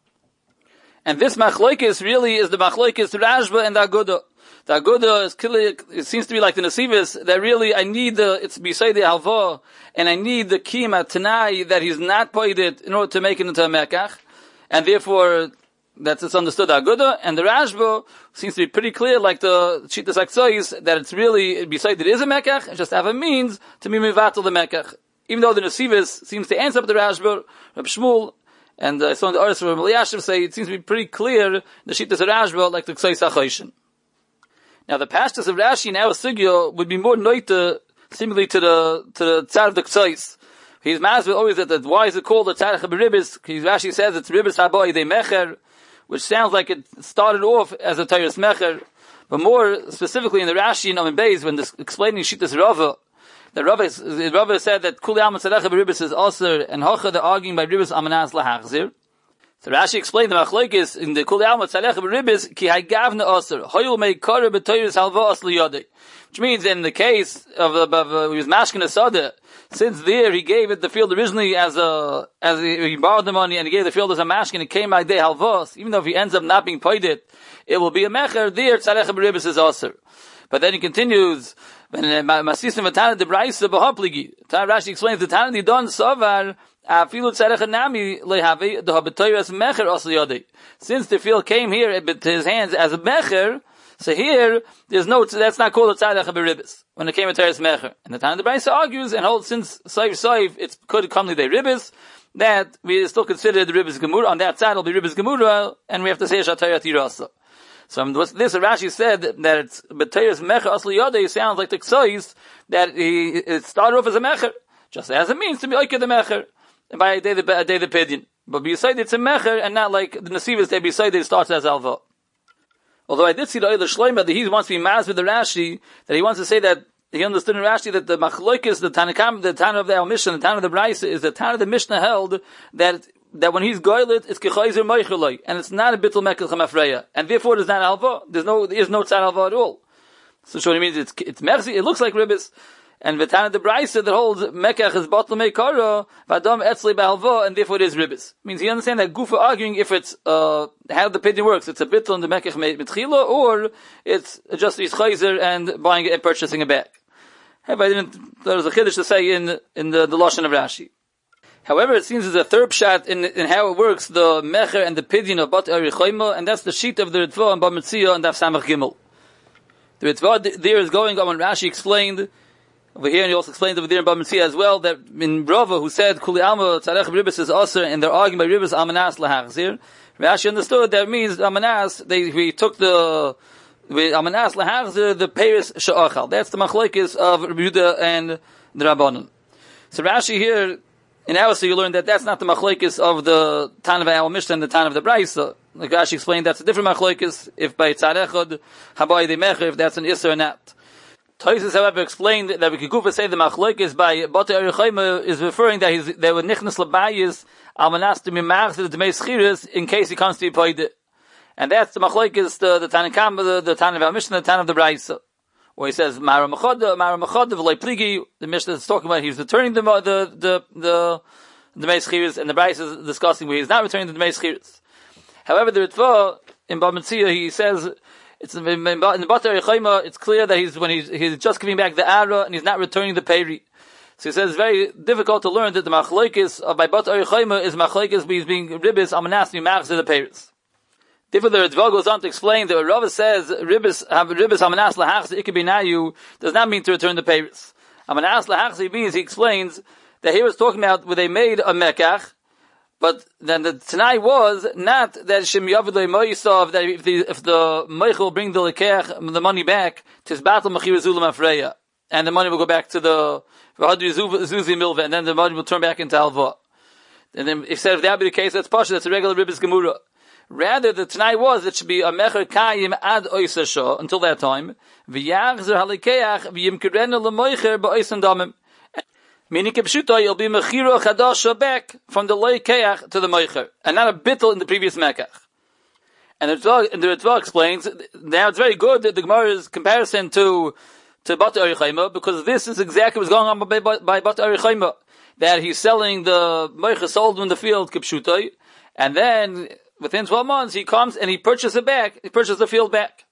And this machlokes really is the machlokes Rashba and the Aguda. The Aguda is clearly, it seems to be like the Nesivis, that really I need it's beside the halva, and I need the kima Tanai that he's not poided in order to make it into a mekach, and therefore it's understood Aguda, and the Rashba seems to be pretty clear, like the Shitas Aksois, that it's really beside it is a mekach, and just have a means to be mivatel the mekach. Even though the Nesivis seems to answer up the Rashba, Reb Shmuel, and I saw in the artists from Eliashiv say it seems to be pretty clear the Shitas of Rashba, like the Ksais HaChayshin. Now the pashtus of Rashi in our sugya would be more noita, seemingly to the tzar of the Ksais. He's masbid always that why is it called the tzar Ribis? Rashi says it's Ribis Haboy de Mecher, which sounds like it started off as a Tyrus Mecher, but more specifically in the Rashi in Amin Beis, when explaining Shitas Rava, the Rava said that Kuli Alman Tzarech Ribis is Aser, and Hocha they're arguing by Ribis Amanas Lahachzir. So Rashi explained the machlokes in the Kuli Alma Tzarech B'Ribis ki haygavna aser hoyul meikara b'toyus halva as liyadei, which means in the case of he was mashkin asada, since there he gave it the field originally as he borrowed the money and he gave the field as a mashkin, it came by day halvas. Even though if he ends up not being paid it will be a mecher. There Tzarech B'Ribis is aser. But then he continues when Masisim v'Tana de Braisa b'Hapligi. Rashi explains the Tana di Don Savar. Since the field came here to his hands as a mecher, so here that's not called a tzarech b'ribis when it came to teres mecher. And the time the Brisa argues and holds since saif it could come to the ribis that we still consider the ribis gemura on that side will be ribis gemura and we have to say shatayat irasa. So this Rashi said that it's b'teres mecher asli yodei sounds like the ksais that it started off as a mecher just as it means to be like the mecher. By a day the pidyon. But beside it's a mecher, and not like the Nesivas day beside it starts as alva. Although I did see the Eiler Shloimeh that he wants to be mad with the Rashi, that he wants to say that he understood in Rashi that the machlokes, the Tanakam, the Tana of the Al-Mishnah, the Tana of the Braisa, is the Tana of the Mishnah held that when he's goylet, it's kechayzer moicheloi, and it's not a bittul mekel chamafreya, and therefore there's not alva. There is no tzad alva at all. So what it means it's mercy. It looks like ribis. And Vitana the Braisa that holds Mekach is Batla Meikara, Vadam Etzli Ba'alva, and therefore it is Ribis. Means he understands that Gufa arguing if it's, how the pidyon works. It's a bitl in the Mekach Mitchila, or it's just his chayzer and buying it and purchasing it back. There was a chiddush to say in the Lashon of Rashi. However, it seems there's a third shot in how it works, the Mecher and the pidyon of Bat Arichayma, and that's the sheet of the Ritva and Bamitzia and Daf Samach Gimel. The Ritva there is going on when Rashi explained over here, and he also explained over there in Bamitzia as well, that in Rava, who said, Kuli Alma Tzarech B'Ribis is Aser, and they're arguing by Ribis Amanas Lahachzir. Rashi understood that means Amanas, we took the Amanas Lahachzir, the Paris Sha'achal. That's the machlokes of Yehuda and the Rabbanon. So Rashi here, in our you learn that that's not the machlokes of the Tan of Al Mishnah and the Tan of the Braisa. Like Rashi explained, that's a different machlokes, if by Tzarechod, Habai de Mecher, if that's an Isser or not. Tosis, however, explained that we could go for say the machlokes by Bata Arichayma is referring that they were nichnas labayis almanas to mimach to the dmei schiras in case he comes to be paid. And that's the machlokes, the Tanakam, the Tan of our Mishnah, the Tan of the Braisa, where he says Mara Mechoda v'loi pligi. The Mishnah is talking about he's returning the dmei schiras, and the Braisa is discussing where he's not returning the dmei schiras. However, the Ritva in Bamitzia he says It's in the Bat Arichayma, it's clear that he's just giving back the Ara and he's not returning the Peri. So he says it's very difficult to learn that the Machlokes by Bat Arichayma is Machlokes being Ribbis Amanas Mimachs the Peris. Therefore, the Ritva goes on to explain that Rava says Ribbis Amanas Lahachs Ikibinayu does not mean to return the Peris. Amanas Lahachs means, he explains, that he was talking about where they made a Mekach, but then the Tanai was not that Shem Yavidle Moisov, that if the Meichel will bring the Lekech, the money back, tis battle Mechir Zulam Afreya, and the money will go back to the Zuzi Milva, and then the money will turn back into Alva. And then if that would be the case, that's Pasha, that's a regular Ribbis Gemura. Rather, the Tanai was, it should be a Mecher Kayim ad Oisasha, until that time, V'yachzer Halikeach, V'yimkerena L'moicher Ba'oisan Damim. Meaning, Kipshuta, you'll be Mechira Chadasha back from the Leikeach to the Moicher, and not a bittel in the previous Mekach. And the Ritva explains, now it's very good that the Gemara's comparison to Bat Arichayma, because this is exactly what's going on by Bat Arichayma, that he's selling the Moicher sold in the field, Kipshuta, and then within 12 months he comes and he purchases it back, he purchases the field back.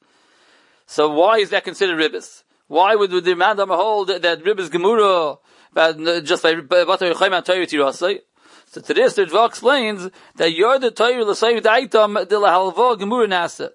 So why is that considered Ribbis? Why would the Mandam hold that Ribbis Gemura, just by Bat Arichayma and Torah Tirasai? So to this, the Ritva explains that you're the Torah l'sayv da'aitam de lahalva Gemura nasa.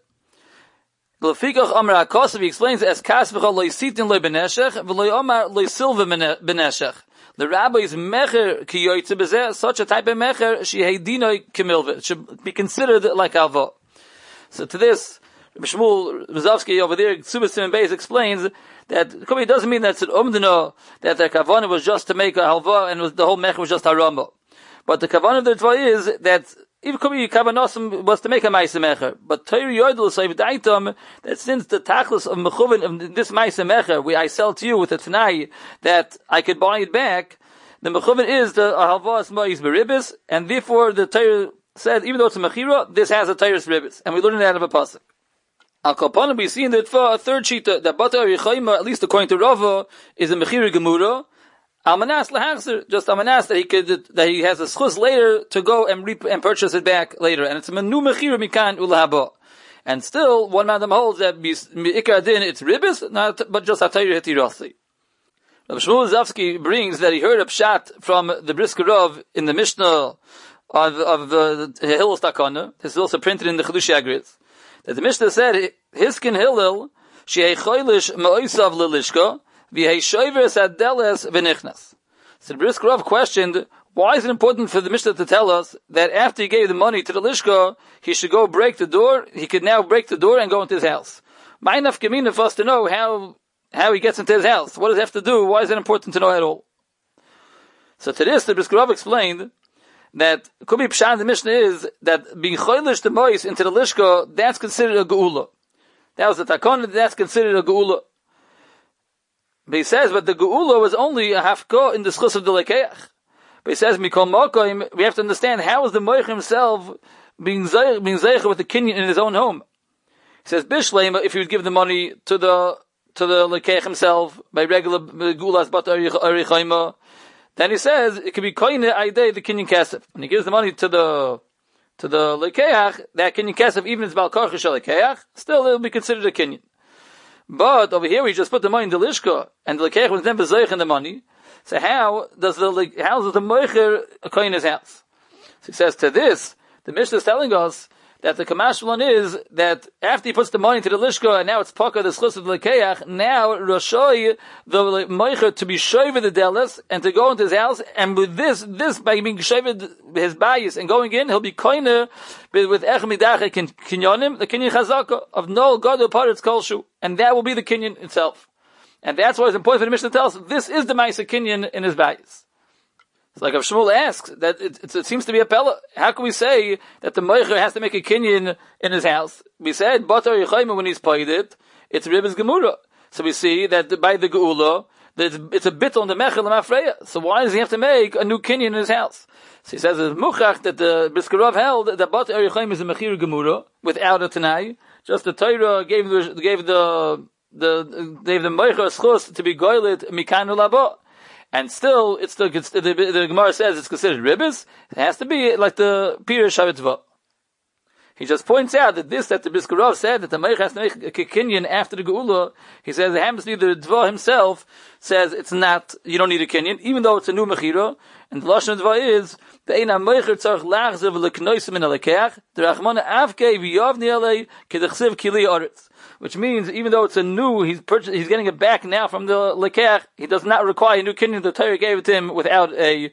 L'fikach Amar HaKosav, he explains as kasv'cha lo yisitin lo beneshech v'lo yomar lo yisilva beneshech. The rabbi's mecher ki yoytze bezeh, such a type of mecher, she heidinoi kimilva. It should be considered like alva. So to this, Shmuel Rozovsky over there, Subas and Beis explains that it doesn't mean that it's an umdana, that the kavanah was just to make a halva and the whole mecher was just haramba. But the kavanah of the Ritva is that even Kavanosim was to make a Maisa Mecher. But Torah Yodel Seiv Daitam, that since the tachlis of Mechuvin of this Maisa Mecher, where I sell to you with a Tanai, that I could buy it back, the Mechuvin is the Halvas Ma'is Beribis, and therefore the Torah said, even though it's a Mechira, this has a Torah's Ribis. And we learn that out of a pasuk. Al Kalpana, we see in the Ritva a third shita, that Bat Arichayma, at least according to Rava, is a Mechira Gemura, Almanas lahachzer, just almanas that he has a schus later to go and purchase it back later, and it's a menu mechira mikan ulahaba. And still, one man holds that ikar din it's ribis, not but just atayir hetirasi. Rav Shmuel Rozovsky brings that he heard a pshat from the Brisker Rav in the Mishnah of the Hillel Takana. This is also printed in the Chedush Agritz. That the Mishnah said, Hiskin Hillel she'ei choilish ma'osav lilishka. So the Brisker Rav questioned, why is it important for the Mishnah to tell us that after he gave the money to the Lishka, he should go break the door, he could now break the door and go into his house? My enough kamina for us to know how he gets into his house. What does it have to do? Why is it important to know at all? So to this, the Brisker Rav explained that could be pshat in the Mishnah is that being choilish the mois into the Lishka, that's considered a geula. That was the takon, that's considered a geula. But he says, but the Geula was only a hafka in the schus of the Lekeach. But he says, Mikol Mokoim, we have to understand how is the Moich himself being zeicha with the kinyan in his own home. He says, Bishleim, if he would give the money to the Lekeach himself, by regular Geulas Bat Arichayma, then he says, it could be koine aidei the kinyan kesef. When he gives the money to the Lekeach, that kinyan kesef, even if it's Balkarcha Shel Lekeach, still it will be considered a kinyan. But over here we just put the money in the lishka, and the lekeach was never zeich in the money. So how does the moicher acquire his house? So he says to this, the Mishnah is telling us that the kamashvalon is that after he puts the money into the lishka, and now it's paka the schus of the lekeach, now Rashoi the moicher to be shoyve the delis and to go into his house, and with this by being shoyve his bayis and going in, he'll be koine with echmidache kinyonim, the kinyan chazaka of no god paritz kolshu, and that will be the kinyan itself. And that's why it's important for the Mishnah to tell us this is the ma'isa kinyan in his bayis. It's like Rav Shmuel asks, that it seems to be a pella. How can we say that the moicher has to make a kinyan in his house? We said, Bat Arichayma, when he's paid it, it's Ribbis Gemura. So we see that by the Geula, it's a bit on the Mechel and Afreya. So why does he have to make a new kinyan in his house? So he says, it's Muchach that the Brisker Rav held that Bat Arichayma is a Mechir Gemura, without a Tanai. Just the Torah gave the moicher schus to be goylet mikanu labo. And still, the Gemara says it's considered ribbis. It has to be like the Pirush Havitzvah. He just points out that that the Brisker Rav said that the Meich has to make a kinyan after the Geula. He says the happens to be the Dva himself says it's not, you don't need a kinyan, even though it's a new Mechira. And the Lashon Dva is the Eina Meicher Tzarch Lachzev Leknoisim in Alekach, the Rachmana Avke V'Yavni Alei Kedachsiv Kili Aretz. Which means, even though it's a new, he's getting it back now from the Lekach, he does not require a new kinyan. The Torah gave it to him without a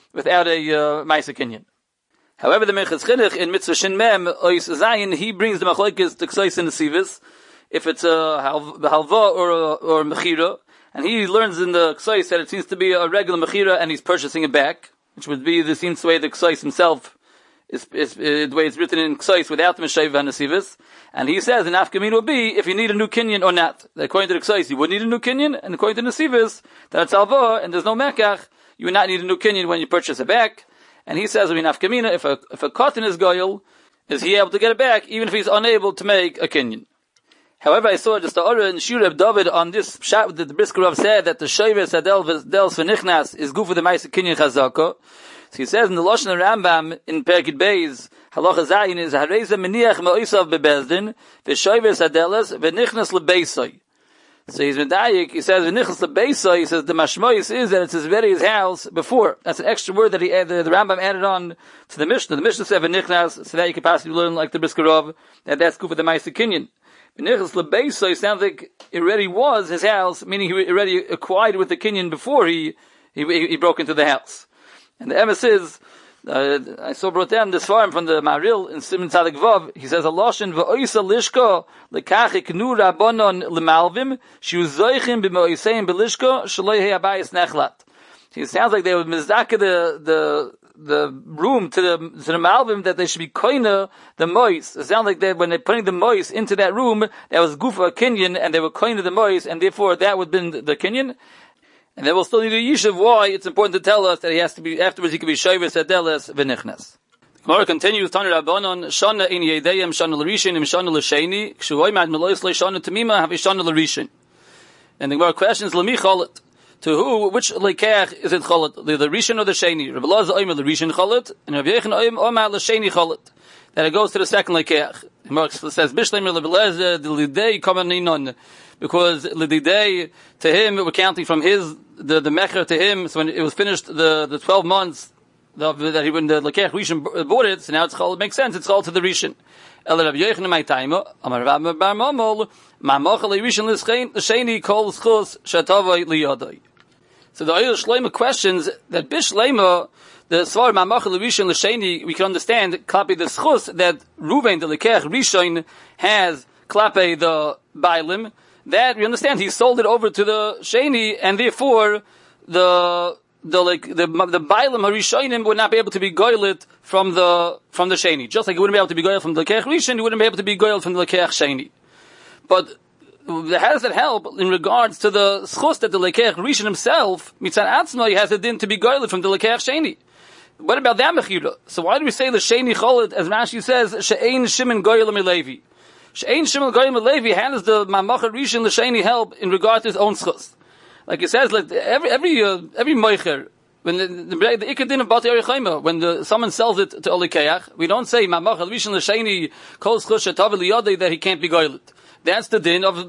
Maisa kinyan. However, the Minchas Chinuch in Mitzvah Shin Mem Ois Zayin, he brings the machlokes to Ksais and the Sivis, if it's a halva or a mechira, and he learns in the Ksais that it seems to be a regular mechira, and he's purchasing it back, which would be the seems the way the Ksais himself is the way it's written in Ksais without the Meshav and the Sivis, and he says the nafkamin will be if you need a new kinyan or not. According to the Ksais, you would need a new kinyan, and according to the Sivis, that it's halva and there's no mekach, you would not need a new kinyan when you purchase it back. And he says, if a cotton is goyal, is he able to get it back, even if he's unable to make a kinyan? However, I saw just the Ora and Shur of David on this shot that the Brisker Rav said that the Shoyves Adels V'Nichnas is good for the Maisa Kinyan Chazaka. So he says in the Lashon Rambam in Perkid Beis, Halacha Zayin is Hareza Meniach Me'oisav Bebezdin V'Shoyves Adelas V'Nichnas Lebeisai. So he's medayik. He says v'nichas lebeisa. He says the mashmois is that it's his his house before. That's an extra word that the Rambam added on to the Mishnah. The Mishnah said v'nichnas, so that you could possibly learn like the Brisker Rav that that's good for the Ma'aser Kinyan. V'nichas lebeisa, it sounds like it already was his house, meaning he already acquired with the Kinyan before he broke into the house. And the emes is. I saw brought down this farm from the Maril in Siman Tzadik Vav. He says, "Aloshin v'oisa lishka lekach iknu rabbanon lemalvim shiu zoichim b'moiseim belishka shaloi he'abayis nechlat." It sounds like they would mizaka the room to the malvim that they should be koina the mois. It sounds like that when they're putting the mois into that room, that was gufa kinyan, and they were koina the mois, and therefore that would have been the kinyan. And then we'll still need a yishuv why it's important to tell us that he has to be, afterwards he could be shoyves adeles v'nichnas. The Gemara continues, Tanu Rabbanon, Shana in Yedeyim, Shana l'Rishin, Im Shana l'Sheni, Kshuvoy mad melois le'Shana Tamima, have Shana l'Rishin. And the Gemara questions, L'mi cholet? To who, which lekech is it cholet? The Rishin or the Sheni? Rabbi Elazar oimer l'Rishin cholet, and Rabbi Yechon oimer l'Sheni cholet. Then it goes to the second lekech. The Gemara says, Bishleimer Rabbi Elazar, the Lidei kamen ninon. Because Lidei, to him, we're counting from the mecher to him, so when it was finished, the 12 months, that he, when the Lekech Rishon bought it, so now it makes sense, it's called to the Rishon. El Rabbi Yochanan my time, Amar Rabbi Bar Mamol, Ma Mochel Rishon L'Sheni Kol Schus Shatavai Liyadai. So the Oyel Shleima questions that Bishleima, the Svar Ma Mochel Rishon L'Sheni, we can understand, klapi the Schus, that Ruvain, the Lekech Rishon, has klapi the Bailim, that we understand he sold it over to the Sheni, and therefore the Bailim Harishonim would not be able to be goylet from the Sheni. Just like he wouldn't be able to be goylet from the Lekech Rishon, he wouldn't be able to be goylet from the Lekech Sheni. But how does that help in regards to the schus that the Lekech Rishon himself, Mitzan Atzma, he has a din to be goylet from the Lekech Sheni? What about that mechira? So why do we say the Sheni cholet, as Rashi says, She'ein Shimon goyel milevi? She'ein Shimon goyel milevi, how does the Mamach Rishon the Sheni help in regard to his own schus? Like it says, like every moicher, when the Ikar din of Bati Arichayma, when someone sells it to Olikeach, we don't say Mamach Rishon l'Sheni Kol Schus Shetav Liyadei that he can't be goylet. That's the din of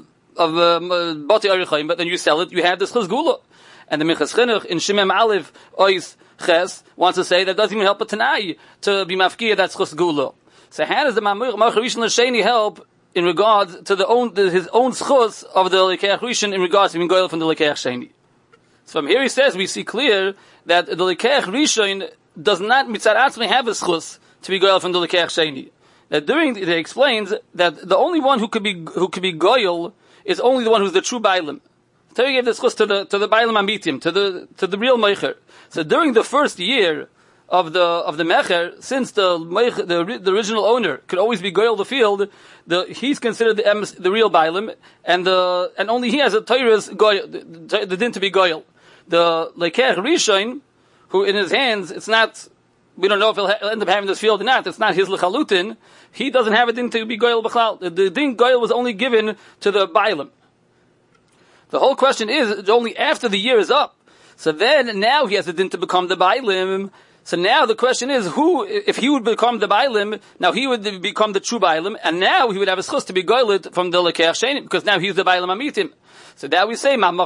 Bati Arichayma. But then you sell it, you have this Schus Gula, and the Minchas Chinuch in Shimem Aleph Ois Ches wants to say that doesn't even help a Tanai to be mafkir that Schus Gula. So how does the Mamach Rishon l'Sheni help in regard to his own schus of the Lekech Rishon in regards to being goyel from the Lekech Sheni? So from here he says we see clear that the Lekech Rishon does not mitzad atzmei have a schus to be goyel from the Lekech Sheni. That it explains that the only one who could be goyel is only the one who's the true bailim. So he gave the schus to the bailim amitim, to the real meicher. So during the first year of the mecher, since the original owner could always be goyel the field, he's considered the real bailim, and only he has a Torah's goyel, the din to be goyel. The Lekech Rishon, who in his hands, it's not, we don't know if he'll end up having this field or not, it's not his lechalutin, he doesn't have a din to be goyel b'chlal. The din goyel was only given to the bailim. The whole question is, only after the year is up, so then now he has a din to become the bailim. So now the question is, who, if he would become the Bailim, now he would become the true Bailim, and now he would have a schus to be goylet from the Lekeach Sheni, because now he's the Bailim Amitim. So that we say, that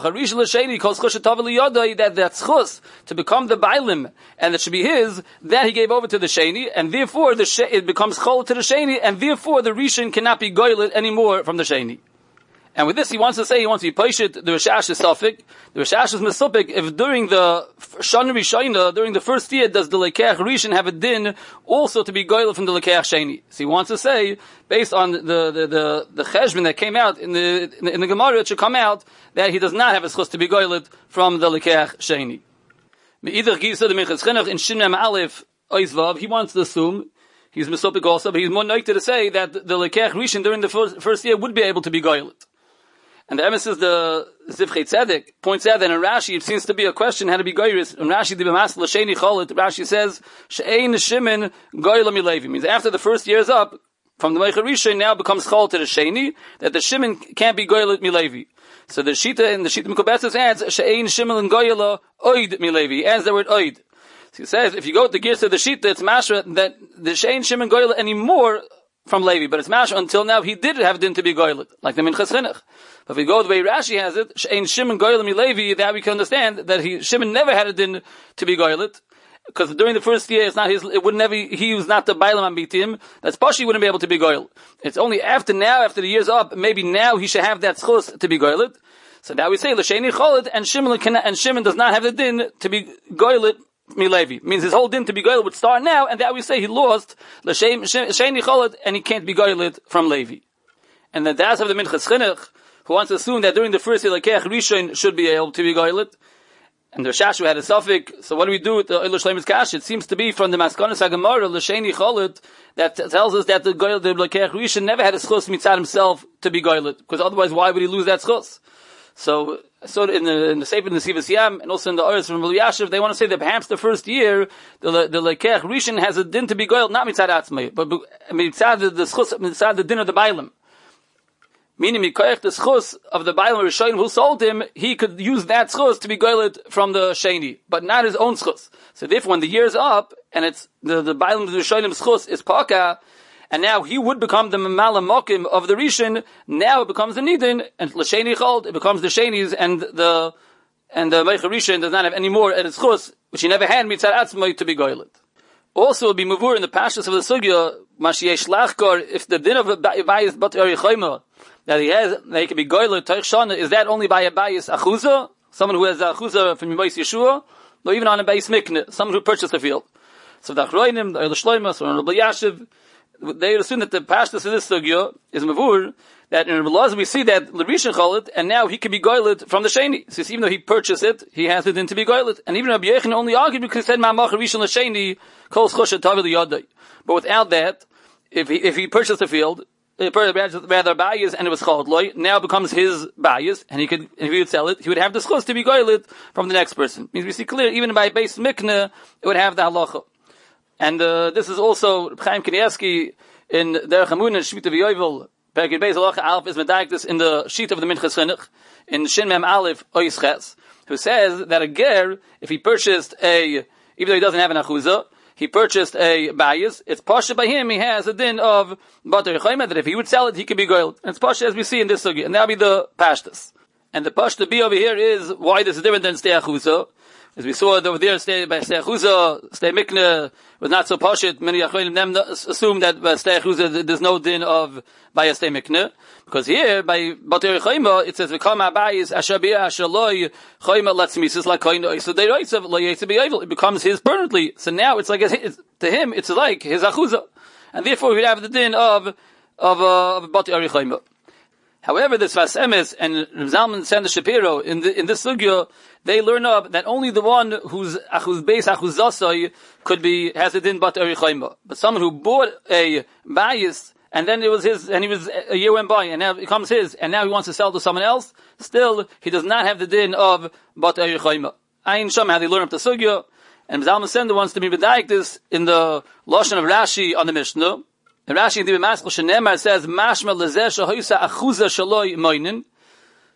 schus to become the Bailim, and that should be his, that he gave over to the Sheni, and therefore it becomes chol to the Sheni, and therefore the Rishon cannot be goylet anymore from the Sheni. And with this, he wants to be Paishit, the Rishash is Safik, the Rishash is Mesupik, if during the Shana Rishayna, during the first year, does the Lekeach Rishon have a din also to be goylet from the Lekeach Sheni? So he wants to say, based on the Cheshbon that came out in the Gemara, it should come out that he does not have a schus to be goylet from the Lekeach Sheni. Me'idach Gisa, the Minchas Chinuch, in Shin Mem Aleph, Oizvav, he wants to assume, he's Mesupik also, but he's more likely to say that the Lekeach Rishon during the first year would be able to be goylet. And the emissus, the Zivchei Tzedek, points out that in Rashi, it seems to be a question how to be goyris. In Rashi, the B'mas L'Sheni Cholet, Rashi says, She'ein Shimon goyla milevi. Means after the first year is up, from the Meicher Rishon now becomes Chol to the Sheni, that the Shimon can't be goyla milevi. So the Shita, in the Shita Mekubetzes adds, She'ein Shimon goyla oid milevi, adds the word oid. So he says, if you go to the Girs of the Shita, it's Mashra, that the She'ein Shimon goyla anymore from Levi, but it's Mashra until now he did have din to be goylet, like the Minchas Chinuch. But if we go the way Rashi has it, She'ein Shimon goyel milevi, that we can understand that Shimon never had a din to be goylet, because during the first year it's not his, he was not the Bailam Amitim, that's Pashi wouldn't be able to be goyel. It's only after the year's up, maybe now he should have that schus to be goylet. So now we say L'Sheni Cholet, and Shimon does not have the din to be goylet milevi. Means his whole din to be goylet would start now, and that we say he lost L'Sheni Cholet, and he can't be goylet from Levi. And the das of the Minchas Chinuch, who wants to assume that during the first year Lekeach Rishon should be able to be goylet, and the Shashu had a suffix. So what do we do with the Eilu Shleimus Kash? It seems to be from the Maskonos HaGemara, L'Sheni Cholet, that tells us that the Lekeach Rishon never had a schus mitzad himself to be goylet, because otherwise why would he lose that schus? So in the Sefer in the Sivas Yam, and also in the Oris from Yashiv, they want to say that perhaps the first year, the Lekeach Rishon has a din to be goylet, not mitzad Atzmai, but mitzad the schus, mitzad the din of the Bailam. Meaning, Mikoyach, the schus of the Bailam Rishonim who sold him, he could use that schus to be goylet from the Sheni, but not his own schus. So therefore, when the year's up, and it's the Bailam Rishonim schus is Paka, and now he would become the Mamalam Mokim of the Rishon, now it becomes the Nidin, and L'Sheni Chol, it becomes the Shenis, and the Meicher Rishon does not have any more at his schus, which he never had mitzad Atzmai to be goylet. Also, it would be Mavur in the Pashas of the Sugya, Mashiesh Lachkor, if the din of Abayis Bat Yerichayma, that he can be goyler Toich Shana, is that only by a bayis achuza, someone who has a achuza from Yimais Yeshua, or even on a bayis mikne, someone who purchased the field. So the Achroinim, the Eilu Shleimus, or Rabbi Yashiv, they assume that the pashtus of this sugya is mavur, that in Rabbi Elazar we see that L'Rishon Cholet, and now he can be goylet from the Sheni. So even though he purchased it, he has it in to be goylet. And even Rabbi Yechon only argued because he said Ma'amach Rishon L'Sheni Kol Schoshet Tavil Yodai. But without that, if he purchased the field, rather bayis, and it was called loy, now it becomes his bayis, and if he would sell it, he would have the schus to be goylet from the next person. Means we see clear, even by base mikne, it would have the halacha. And this is also Chaim Kanievsky in Derech Hamunah Shmita V'Yovel, Perkei Beis Halacha Aleph is medayik in the sheet of the Minchas Chinuch in Shin Mem Aleph Ois Ches, who says that a ger, if he purchased even though he doesn't have an achuzah, he purchased a bayis, it's pasha by him, he has a din of Bater Chayma, that if he would sell it, he could be goyel. And it's pasha as we see in this sugi, and that'll be the pashtas. And the pasha to be over here is why this is different than stay achuzah. As we saw over there, stay achuzah, stay mikne was not so pashit. Many achronim them assume that stay achuzah there's no din of bayis stay mikne, because here by Bater Chayma it says v'kama bayis ashabiyah ashaloi Chayma latzmises like koino. So they write of lo yetze b'yovel, it becomes his permanently. So now it's like to him it's like his achuzah, and therefore we have the din of Bater Chayma. However, the Sfas Emes and Zalman Sander Shapiro in this sugya, they learn up that only the one whose base achuzasai has a din Bat Erichayma. But someone who bought a bayis and then it was his, and a year went by and now it becomes his, and now he wants to sell to someone else, still he does not have the din of Bat Erichayma. Ayin Sham, how they learn up the sugya, and Zalman Sander wants to be medayik this in the Lashon of Rashi on the Mishnah. And Rashi in the Maskell Shenemar says, Mashma lezeh shahoysa achuza shaloi moinin.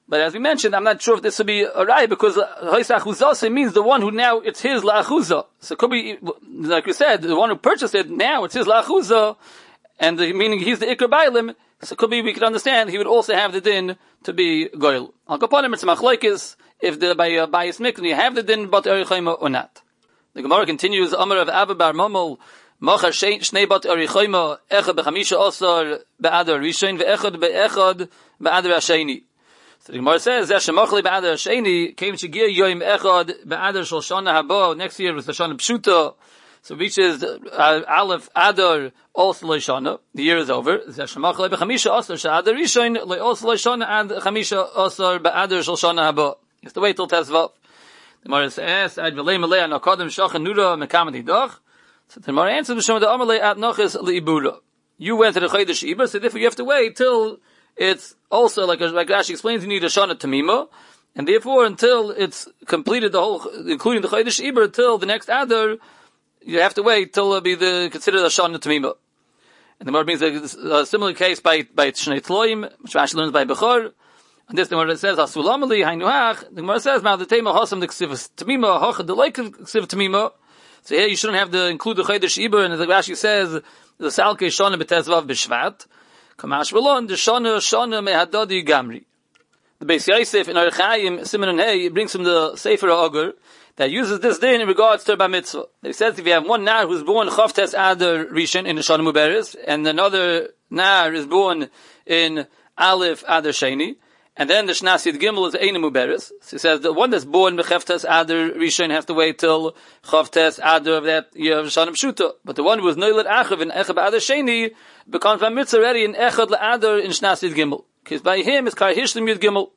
But as we mentioned, I'm not sure if this would be a right, because Hois Achuzah means the one who now it's his La'achuzah. So it could be, like we said, the one who purchased it, now it's his La'achuzah, and meaning he's the Ikar Bailim, so it could be, we could understand, he would also have the din to be Goyal. Al Kaponim, it's Machlokes, if by Bayis Mikra, you have the din, but Erichayma or not. The Gemara continues, Amar of Abba Bar Momol, Mocha Shnei Bat Erichayma, Echad B'chamisha Osar, Be'adar Rishon, Ve'echad Be'echad, Be'adar Hasheni. So the Gemara says, Zeh Shemachli Be'adar Hasheni, came Shigir Yoim Echad, Be'adar Shal Shana Haba, next year was the Shana Pshuta, so it reaches Aleph Adar also Leishana. The year is over. Zeshemach leBechamisha Asar Sha'adar Rishon leOs Leishana and Chamisha Asar BeAdar Shal Shana Haba. You have to wait till Tezvav. The Gemara says, "Ad v'lei malei an akadim shachan nura mekamadi dach." So the Gemara answers, "B'shem the amalei at nachis leibura." You went to the Chodesh Iber, so therefore you have to wait till it's also like Rashi explains. You need a Shana Tamima, and therefore until it's completed the whole, including the Chodesh Iber, till the next Adar. You have to wait till it'll be considered a Shana Tamima. And the Gemara brings a similar case by Shnei Tloim, which Rashi learns by Bechor. And this the Gemara says, Hasulamali, Hainuach. The Gemara says, Ma'adatema Hasam the Ksiv Tamima, Hocha the like Ksiv Tamima. So here you shouldn't have to include the Chodesh Iber, and as Rashi says, the Salke Shana B'Tezvav B'Shvat. Kamash Velon, the Shana Mehadadi Gamri. The Beis Yosef in Archaim, Siman Hey, brings from the Sefer Agur, that uses this din in regards to Bar Mitzvah. He says if you have one Nar who's born Chavtes Adar Rishon in the Shana Muberes, and another Nar is born in Aleph Adar Sheni, and then the Shnas Yid Gimel is Eine Muberes. So he says the one that's born Chavtes Adar Rishon has to wait till Chavtes Adar of that year of Shana Pshuta. But the one who is Noilet Achav in Echad Adar Sheni becomes Bar Mitzvah already in Echad Adar in Shnas Yid Gimel. Because by him is Kar Hishlim Yid Gimel.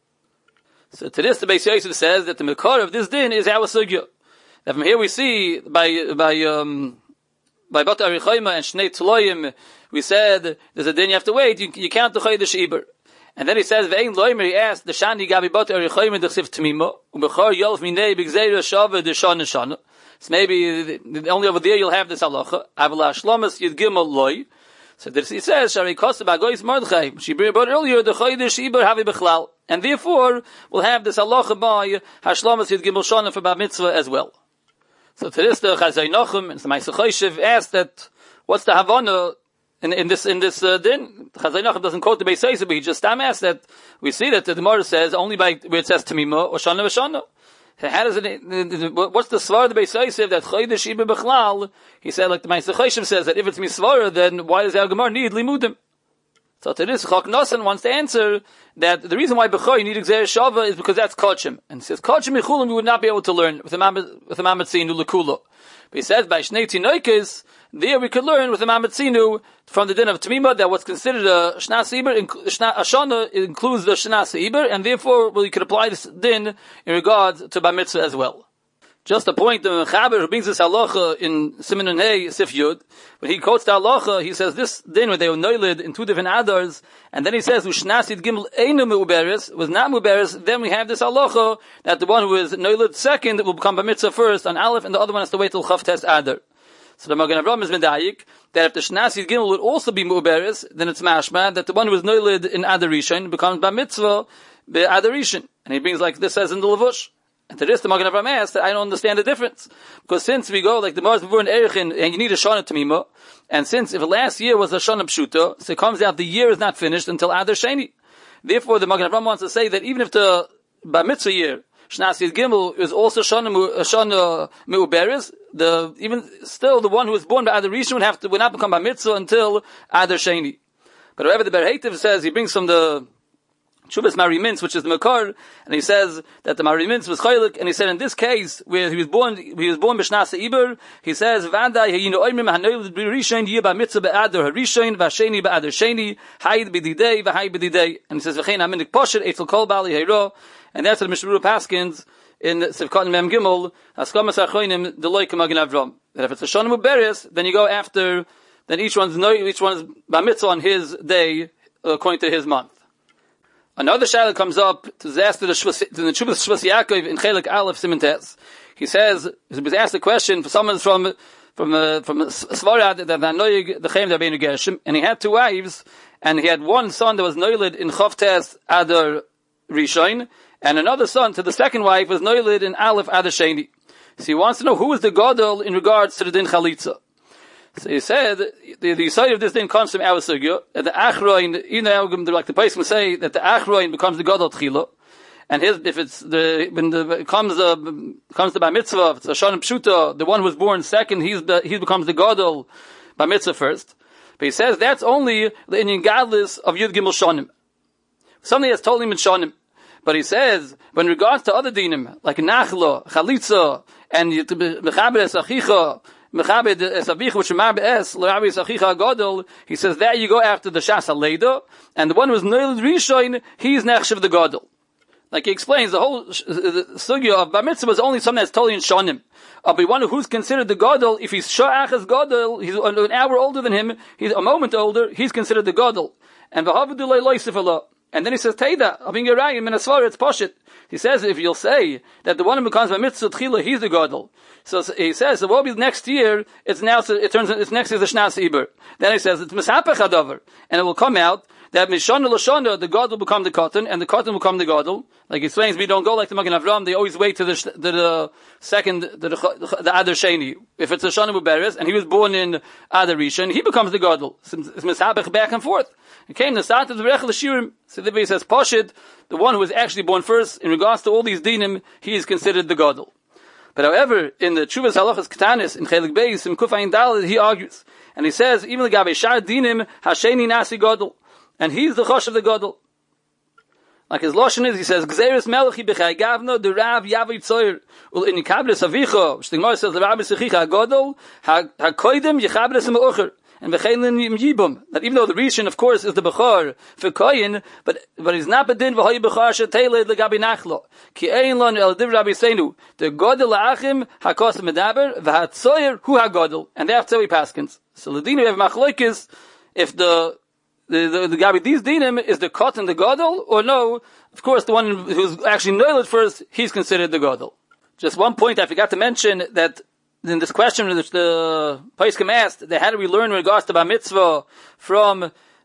So to this, the Beis Yosef says that the Mekar of this din is our sugya. That from here we see by Bat Arichayma and Shnei Tloim, we said there's a din you have to wait. You count the Chodesh Iber, and then he says Ve'ein Loimer. He asked the Shani Gabi Bat Arichayma the Chsiv Tamima u'Mechar Yolf Minei B'Gzeira Shava the Shana Shana. So maybe only over there you'll have this halacha. Avla Shlomas Yid Gimel Loi. So this he says Shari Kosa Bagois Mordechai. She brought earlier the Chodesh Iber Havi Bechlal. And therefore, we'll have this halacha by Hashlomas Yid Gimel Shana for Bar Mitzvah as well. So to this, the Chazai Nochem and the Ma'aseh Choshev asked that, what's the Havana in this din? Chazai Nochem doesn't quote the Beis Yosef, but he just asked that, we see that the Gemara says, only by where it says Tamima or Shana v'Shana. How does it, what's the Svar of the Beis Yosef that Chodesh Iber Bechlal? He said, like the Ma'aseh Choshev says, that if it's Misvara, then why does our Gemara need Limudim? So to this, Chok Nosen wants to answer that the reason why Bechor you need Gzeir Shava is because that's Kochim. And he says, Kochim Mechulim you would not be able to learn with the Mamatzinu Lekula. But he says, by Shnei Tinoikis, there we could learn with the Mamatzinu from the din of Tamima that what's considered a Shnas Iber, a Shana includes the Shnas Iber, and therefore we could apply this din in regard to Bar Mitzvah as well. Just a point, the Mechaber who brings this halacha in Siman and Hey, Sif Yud, when he quotes the halacha, he says this din where they were noiled in two different adars, and then he says, Ushnas Yid Gimel Einu Muberes, was not Muberes, then we have this halacha, that the one who is noiled second will become Bar Mitzvah first on Aleph, and the other one has to wait till Chavtes Adar. So the Magen Avraham is medayik that if the Shnas Yid Gimel would also be Muberes, then it's mashma, that the one who is noiled in Adar Rishon becomes Bar Mitzvah be Adar Rishon. And he brings like this says in the Levush. And to this, the Magen Avraham asked that I don't understand the difference. Because since we go, like the Mars before in Erechin, and you need a Shana Tamima, and since if last year was a Shana Pshuta, so it comes out the year is not finished until Adar Sheni. Therefore, the Magen Avraham wants to say that even if the Bar Mitzvah year, Shnas Yid Gimel, is also Shana Meuberes, even still the one who was born by Adar Rishon would not become Bar Mitzvah until Adar Sheni. But however, the Ber Heitev says, he brings from the Chubas Mari Mintz, which is the Makar, and he says that the Mari Mintz was Chaylik, and he said in this case, where he was born B'Shnas Iber, he says, V'adai ha'yinu oimrim ha'noyel b'rishon yeh b'mitzvah b'adar ha'rishon, v'asheni b'adar sheni, ha'id b'didei, v'ha'id b'didei. And he says, V'chein ha'minik posher, etzel kol b'ali ha'iro, and that's what the Mishmuru Paskins, in Sivkot Mem Gimel, Haskamas Achoinim, Deloy K'Magen Avram. That if it's a Shana Muberes, then you go after, then each one is Bar Mitzvah on his day, according to his month. Another shayla comes up to ask the Chuvas Shvus Yaakov in Chelik Aleph Siman Tes. He says, he was asked a question for someone from Svarad that Noyig the Chaim Rabbeinu Gershom, and he had two wives, and he had one son that was noiled in Chavtes Adar Rishon, and another son to the second wife was Noilid in Aleph Adar Sheni. So he wants to know who is the Gadol in regards to the din Chalitza. So he said, the side of this din comes from our sugya, that the Achroin, like the person would say, that the Achroin becomes the Gadol Tchila, and if it's comes the Bar Mitzvah, if it's a Shana Pshuta, the one who was born second, he becomes the Gadol Bar Mitzvah first. But he says that's only the Inyan Gadlis of Yud Gimel Shonim. Something that's totally Minshonim. But he says, when in regards to other dinim, like Nachla, Chalitza, and Mechabed Esachicha, Mechabed Esavicha, which Remar Be'es, L'Rabi Esachicha Agadol, he says there you go after the Shas HaLeida, and the one who is Noiled Rishon, he's Nechshav the Gadol. Like he explains, the whole sugya of Bar Mitzvah is only something that's totally in Shonim. But one who's considered the Gadol, if he's Sha'ach as Gadol, he's an hour older than him, he's a moment older, he's considered the Gadol. And V'havadulay Loisif Allah. And then he says, Teida, Abin Yerayim, in Asfar, it's Poshit. He says, if you'll say that the one who becomes by Mitzvah Tchila, he's the Gadol. So he says, it will be next year, it's next year the Shnas Iber. Then he says, it's Mishapach Hadavar. And it will come out that Mishana Lashana, the God will become the cotton, and the cotton will become the Gadol. Like he explains, we don't go like the Magen Avram, they always wait to the second, the Adar Sheni. If it's a Shana Muberes, and he was born in Adar Rishon, he becomes the Gadol. It's Mishapach back and forth. It came the start of the Rechel Shirim. So the says, Poshit, the one who was actually born first, in regards to all these dinim, he is considered the Gadol. But however, in the Tshuvas Halachas Ketanis, in Chelik Beis, in Kufayin Daled, he argues. And he says, even the Gabe Shar dinim, Hasheni Nasi Gadol. And he's the Chosh of the Gadol. Like his Lashon is, he says, Gzeres Melechi B'chai Gavno, the Rav Yavit Tzoyer, Ul in Yikabres Avicha, which the Gemara says, the Rabbi Sechicha Gadol, HaKoidim Yichabres Me'ocher. And V'cheilin Yibum, that even though the Rishon, of course, is the Bechor for Koyin, but he's not Bedin V'hoy Bechor Sheteled L'gabi Nachlo. Ki ein lon el div Rabbi Seinu, the Godel La'achim HaKos Medaber, V'hatzoyer Hu HaGodel. And after we paskins. So the Dinu we have Machloikis, if the Gabi, these dinim, is the Kot and the Gadol, or no, of course the one who's actually Noiled first, he's considered the Gadol. Just one point I forgot to mention, that in this question which the Paiskim asked, that how do we learn in regards to Bar Mitzvah from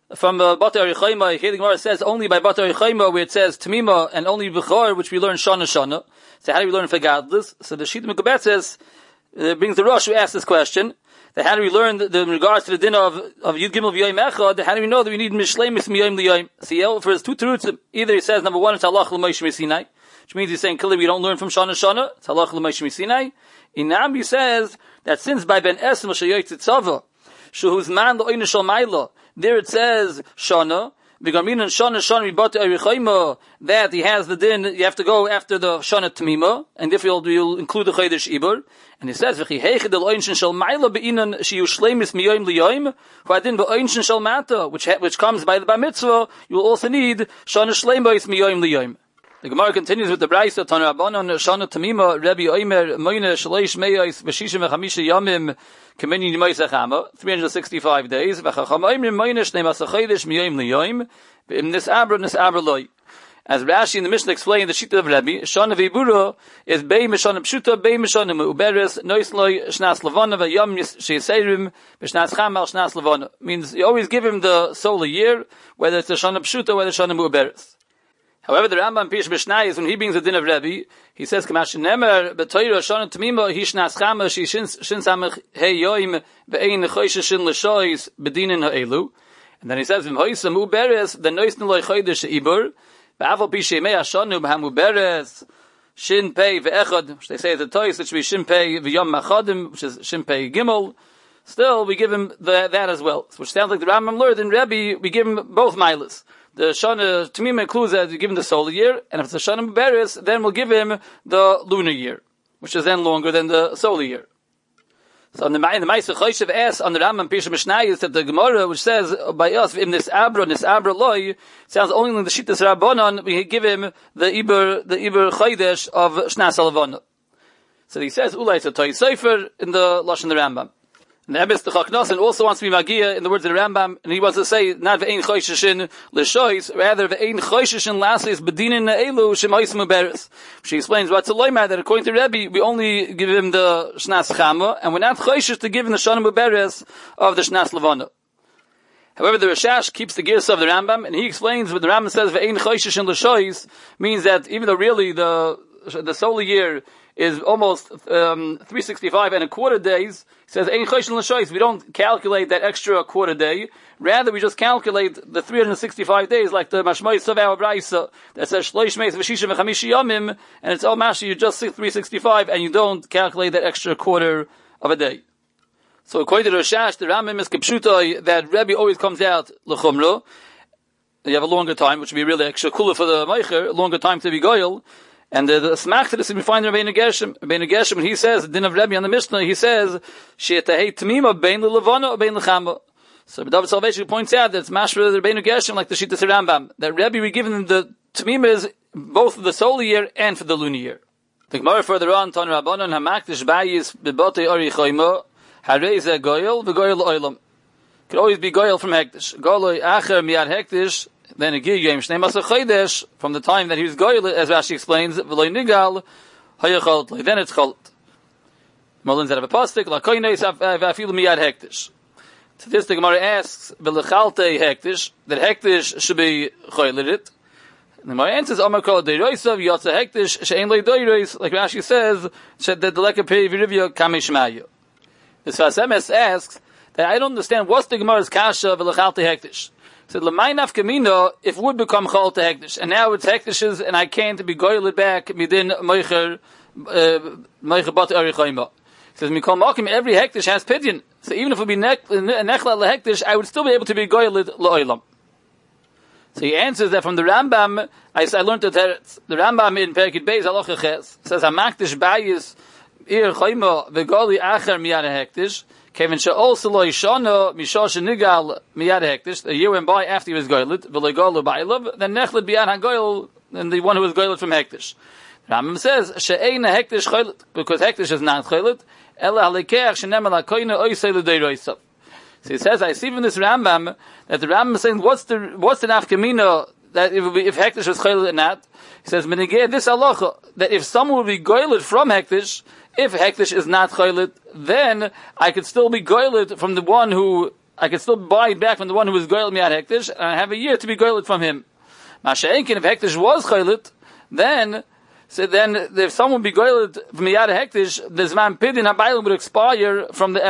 Bata Arichayma, here the Gemara says only by Bata Arichayma, where it says Tamima, and only Bechor, which we learn Shana Shana. So how do we learn for Gadlus? So the Shita Mekubet says, brings the Rosh who asked this question, that how do we learn in regards to the din of Yud Gimel V'Yoyim Echad, how do we know that we need Mishleimis Miyoyim L'Yoyim? So he offers two terutzim. Either he says, number one, it's Halach L'Moshe Sinai, which means he's saying, clearly we don't learn from Shana Shana, it's Halach L'Moshe Sinai. Inam, he says, that since by Ben Esem Shayot Tzava, Shuhuz Man L'Oyne Shal Maila, there it says Shana, V'Gamin and Shana Ribata Erichayma, that he has the din, you have to go after the Shana Tamima, and if you'll include the Chodesh Ibor. And he says, V'chi Heichid L'Oyne Shal Maila Be'inan Shiyu Shleimis Miyoyim L'Yoyim, V'adin V'Oyne Shal Mata, which comes by the Bar Mitzvah, you will also need Shana Shleimis Miyoyim L'Yoyim. The Gemara continues with the Braisa, Tana Rabbanon, Shana Tamima, Rebbe Omer, Moine Shleish Meyos, V'shishim V'chamisha Yomim, Kemini Yimois Achama, 365 days, V'chacham Omer, Moine Shnei Masachodesh Miyoyim L'Yoyim, V'im Nisabra Loi. As Rashi in the Mishnah explained the Shita of Rebbe, Shana V'ibura is Bei Meshana Pshuta, Bei Meshana Meuberes, Nois Loi, Shnas Levana, V'yom Sheiseirim, V'shnas Chamal, Shnas Levana. Means you always give him the solar year, whether it's a Shana Pshuta, whether it's Shana Meuberes. However, the Rambam Pish Mishnah is when he brings the din of Rebbe, he says, "Kamash nemer b'toyra shana tamima hishnas chama shi shin samach hey yoim ve'ein choisha shin l'shois bedinin ha'elu." And then he says, "V'im hoisa muberes the noisn loy chodesh ibur ba'aval pi shemei hashanu b'hamuberes shin pei ve'echad." Which they say the toys it should be shin pei v'yom machadim, which is shin pei gimel. Still, we give him that as well, which sounds like the Rambam learned in Rebbe. We give him both milas. The Shana Tamima includes that we give him the solar year, and if it's a Shana Muberes, then we'll give him the lunar year, which is then longer than the solar year. So in the Ma'aseh Choshev asks on the Rambam Pirsha Mishnah is that the Gemara, which says by us, in this Abra Loi, sounds only in the Shittas Rabbanon, we give him the Iber Chodesh of Shnas Alavana. So he says, Ulai Tzatoy Sefer in the Lashon the Rambam. And the Emes the Chaknosan also wants to be Magia in the words of the Rambam, and he wants to say, not ve'ein chosheshin l'shois, rather ve'ein chosheshin lasis bedinin na'elu shemois muberes. She explains what's a loymad, that according to Rebbe, we only give him the Shnas Chama, and we're not choshesh to give him the Shana Muberes of the Shnas Levana. However, the Rashash keeps the gears of the Rambam, and he explains what the Rambam says, Ve'ein choishish in l'shois, means that even though really the solar year is almost 365 and a quarter days, he says, Ein choishish in l'shois, we don't calculate that extra quarter day, rather we just calculate the 365 days, like the Mashmai Savav Braisa, that says, Shloish Meis V'shishim V'chamishi Yomim, and it's all Mashi, you just 365, and you don't calculate that extra quarter of a day. So according to the Rashash, the Rambam is kipshutai that Rebbe always comes out l'chumra. You have a longer time, which would be really extra cooler for the Meicher, a longer time to be goyel. And the smach to this we find in Rabbeinu Gershom. Rabbeinu Gershom, when he says, the din of Rebbe on the Mishnah, he says, she'etahei tamima bein l'levana or bein l'chama. So David Salvation points out that it's mashra the Rabbeinu Gershom like the Shittas Rambam. That Rebbe we given the tamima both for the solar year and for the lunar year. The Gemara further on, Tan Rabbanon hamakdish bayis bebotei ori choyma. Harei goyel v'goyel oilam. Could always be goyel from hektish. Goloi acher miyad hektish, then a giyim shnei masa chodesh, from the time that he was goyel, as Rashi explains, v'loi nigal, hayacholot, then it's cholot. Molins that have a pastik, lakoyneis v'afilu miyad hektish. To this the Gemara asks, v'lechalte hektish, that hektish should be choylerit. The Gemara answers, Amar kol deiroisav, yotza hektish, she'en lei deirois, like Rashi says, that the leka peri v'rivya kamei shemayu. The Sfas Emes asks that I don't understand what's the Gemara's kasha v'lechalte hektish. Said l'may nafkamino if would become chalte hektish, and now it's hektishes and I can't be goylet back midin meicher bat arichayma. Says mikol makim every hektish has pidyon. So even if it would be nechla lehektish, I would still be able to be goylet la'olam. So he answers that from the Rambam. I learned that the Rambam in Perkid Beis Halacha Ches says hamakdish bayis. Ir chayma v'gali acher miyad hektish, kevin she'olse lo yishana mishosh nigal miyad hektish. A year went by after he was goylet, v'legalu ba'ilav, then nechlet biyad hagoyel, and the one who was goylet from hektish. Rambam says she'ein hektish choylet, because hektish is not choylet. Ela halikeach she'nemel hakoyne oisei l'deiroisav. So he says, I see from this Rambam that the Rambam is saying, what's the nafkamina that if hektish was choylet or not? He says, menigeh this halacha that if someone would be goylet from hektish. If hektish is not choylet, then I could still be goylet from the one who, I could still buy it back from the one who was goylet miyad hektish, and I have a year to be goylet from him. Masha'enkin, if hektish was choylet, then if someone would be goylet from miyad hektish, the zman pidin habaylim would expire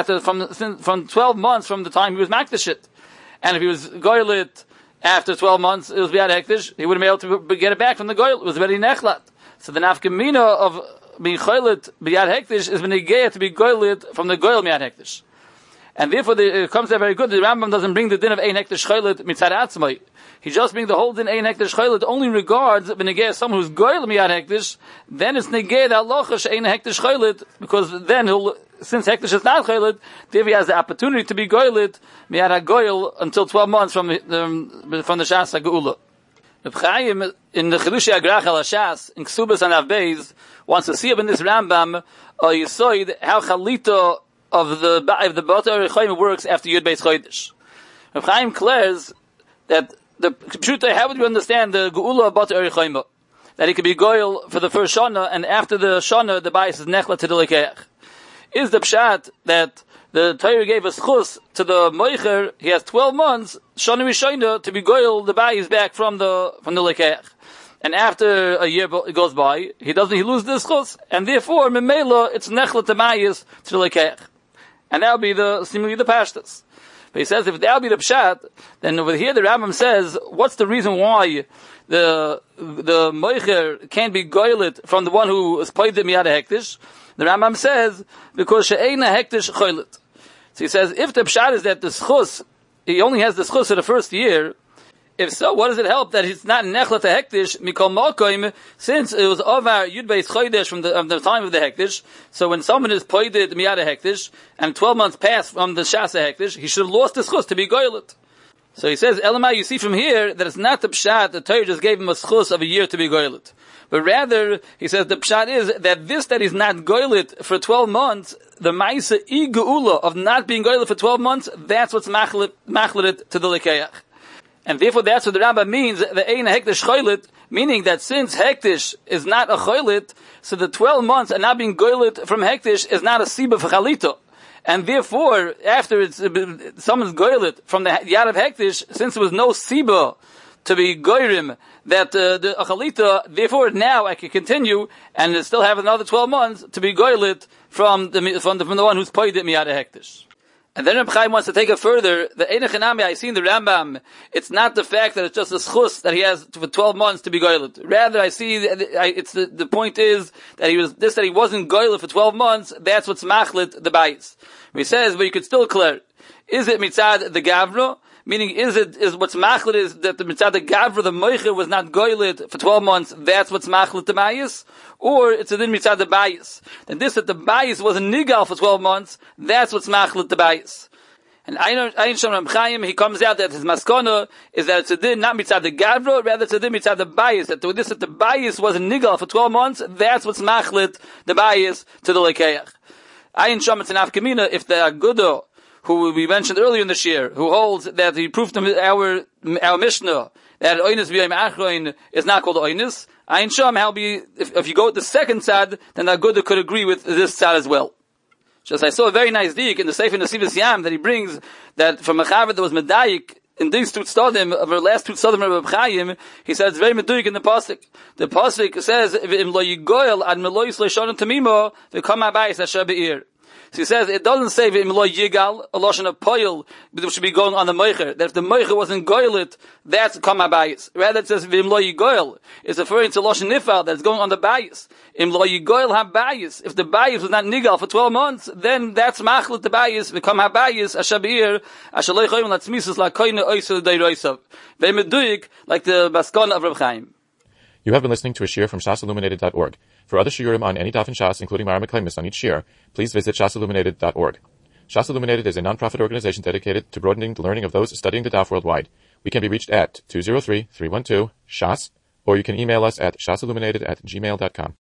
from 12 months from the time he was makdashit. And if he was goylet after 12 months, it was miyad hektish, he would have been able to get it back from the goylet. It was very nechlat. So the nafkamina of being goylet b'yad hektish is benigeh to be goylet from the goyel miyad hektish, and therefore it comes out very good. The Rambam doesn't bring the din of ein hektish goylet mitzad atzmai. He just brings the whole din ein hektish goylet only in regards benigeh someone who's goyel miyad hektish. Then it's negeh the halacha ein hektish goylet, because then since hektish is not goylet, there he has the opportunity to be goylet miyad hagoyel until 12 months from the shas hageula. Reb Chaim in the Chidushei Agrach al Hashas in Ksubas and Avbeis wants to see up in this Rambam Yisoid how Chalita of the Bata Arichayim works after Yud Beis Chodesh. Reb Chaim declares that how would you understand the Geula of Bata Arichayim? That he could be goyel for the first Shana, and after the Shana the bias is nechla to the Lekeach. Is the pshat that the Torah gave a schus to the Moicher, he has 12 months, Shana Rishayna, to be goyel the bayis back from the Lekeach. And after a year goes by, he loses the schus, and therefore, Memela, it's nechla to bayis to the Lekeach. And that would be seemingly the pashtas. But he says, if that would be the pshat, then over here the Rambam says, what's the reason why the Moicher can't be goyelet from the one who is paid the miyad hektish? The Rambam says, because she'eina hektish choylet. So he says, if the pshat is that the schus, he only has the schus for the first year, if so, what does it help that it's not nechla to hektish, mikol malkoim, since it was over Yud Beis Chodesh from the time of the hektish, so when someone is paid the miyad hektish, and 12 months pass from the shasa hektish, he should have lost the schus to be goyelet. So he says, Elamai, you see from here that it's not the pshat, the Torah just gave him a schus of a year to be goyelet. But rather, he says the pshat is that he's not goyelet for 12 months, the ma'isa i-geula of not being goyelet for 12 months, that's what's machlet to the lekeach. And therefore that's what the Rambam means, the ein hektish choylet, meaning that since hektish is not a choylet, so the 12 months and not being goyelet from hektish is not a siba for chalito. And therefore, after someone's goylet from the Yad of Hektish, since there was no Siba to be goyrim, that the Achalita, therefore now I can continue and still have another 12 months to be goylet from the one who's paid it Miyad of Hektish. And then Reb Chaim wants to take it further. The Einach Hanami, I see in the Rambam, it's not the fact that it's just a schus that he has for 12 months to be goylet. Rather, I see, it's the point is that that he wasn't goylet for 12 months, that's what's machlit the bayis. He says, but you could still clear, is it mitzad the gavra? Meaning, is what's machlit is that the mitzad the gavra, the moicher was not goylet for 12 months, that's what's machlit the bayis? Or it's a din mitzad the bayis. Then this, that the bayis was a nigal for 12 months, that's what's machlit the bayis. And Ein Shom Reb Chaim, he comes out that his maskona is that it's a din not mitzad the gavra, rather it's a din mitzad the bayis. That the bayis was a nigal for 12 months, that's what's machlit the bayis to the lekeach. Ein Shom, it's an afkamina, if the agudo, who we mentioned earlier in the shir, who holds that he proved to our Mishnah that oinus v'yom achroin is not called oinus. Ein Shom, if you go with the second tzad, then the agudo could agree with this tzad as well. Just I saw a very nice dik in the Sefer Nesivos Yam that he brings that from a chaver that was medayik in these two tzadim of our last two tzadim of Reb Chaim. He says it's very medayik in the pasuk. The pasuk says im lo yigoyel ad melois leishonim tamimo v'kam habayis asher be'ir. So he says, it doesn't say v'im lo yigal, a lashon of poil, which should be going on the meicher. That if the meicher wasn't goylet, that's kam habayis. Rather it says v'im lo yigoyel. It's referring to lashon nifal, that's going on the bayis. Im lo yigoyel habayis. If the bayis was not nigal for 12 months, then that's machlet the bayis, v'kam habayis, asher be'ir, asher lo yichoyim latzmisus la koine oisel deiroisav. V'im meduyik, like the baskon of Reb Chaim. You have been listening to a shir from shasilluminated.org. For other shiurim on any daf in Shas, including Mara Meklemis on each shir, please visit shasilluminated.org. Shas Illuminated is a non-profit organization dedicated to broadening the learning of those studying the daf worldwide. We can be reached at 203-312-SHAS, or you can email us at shasilluminated@gmail.com.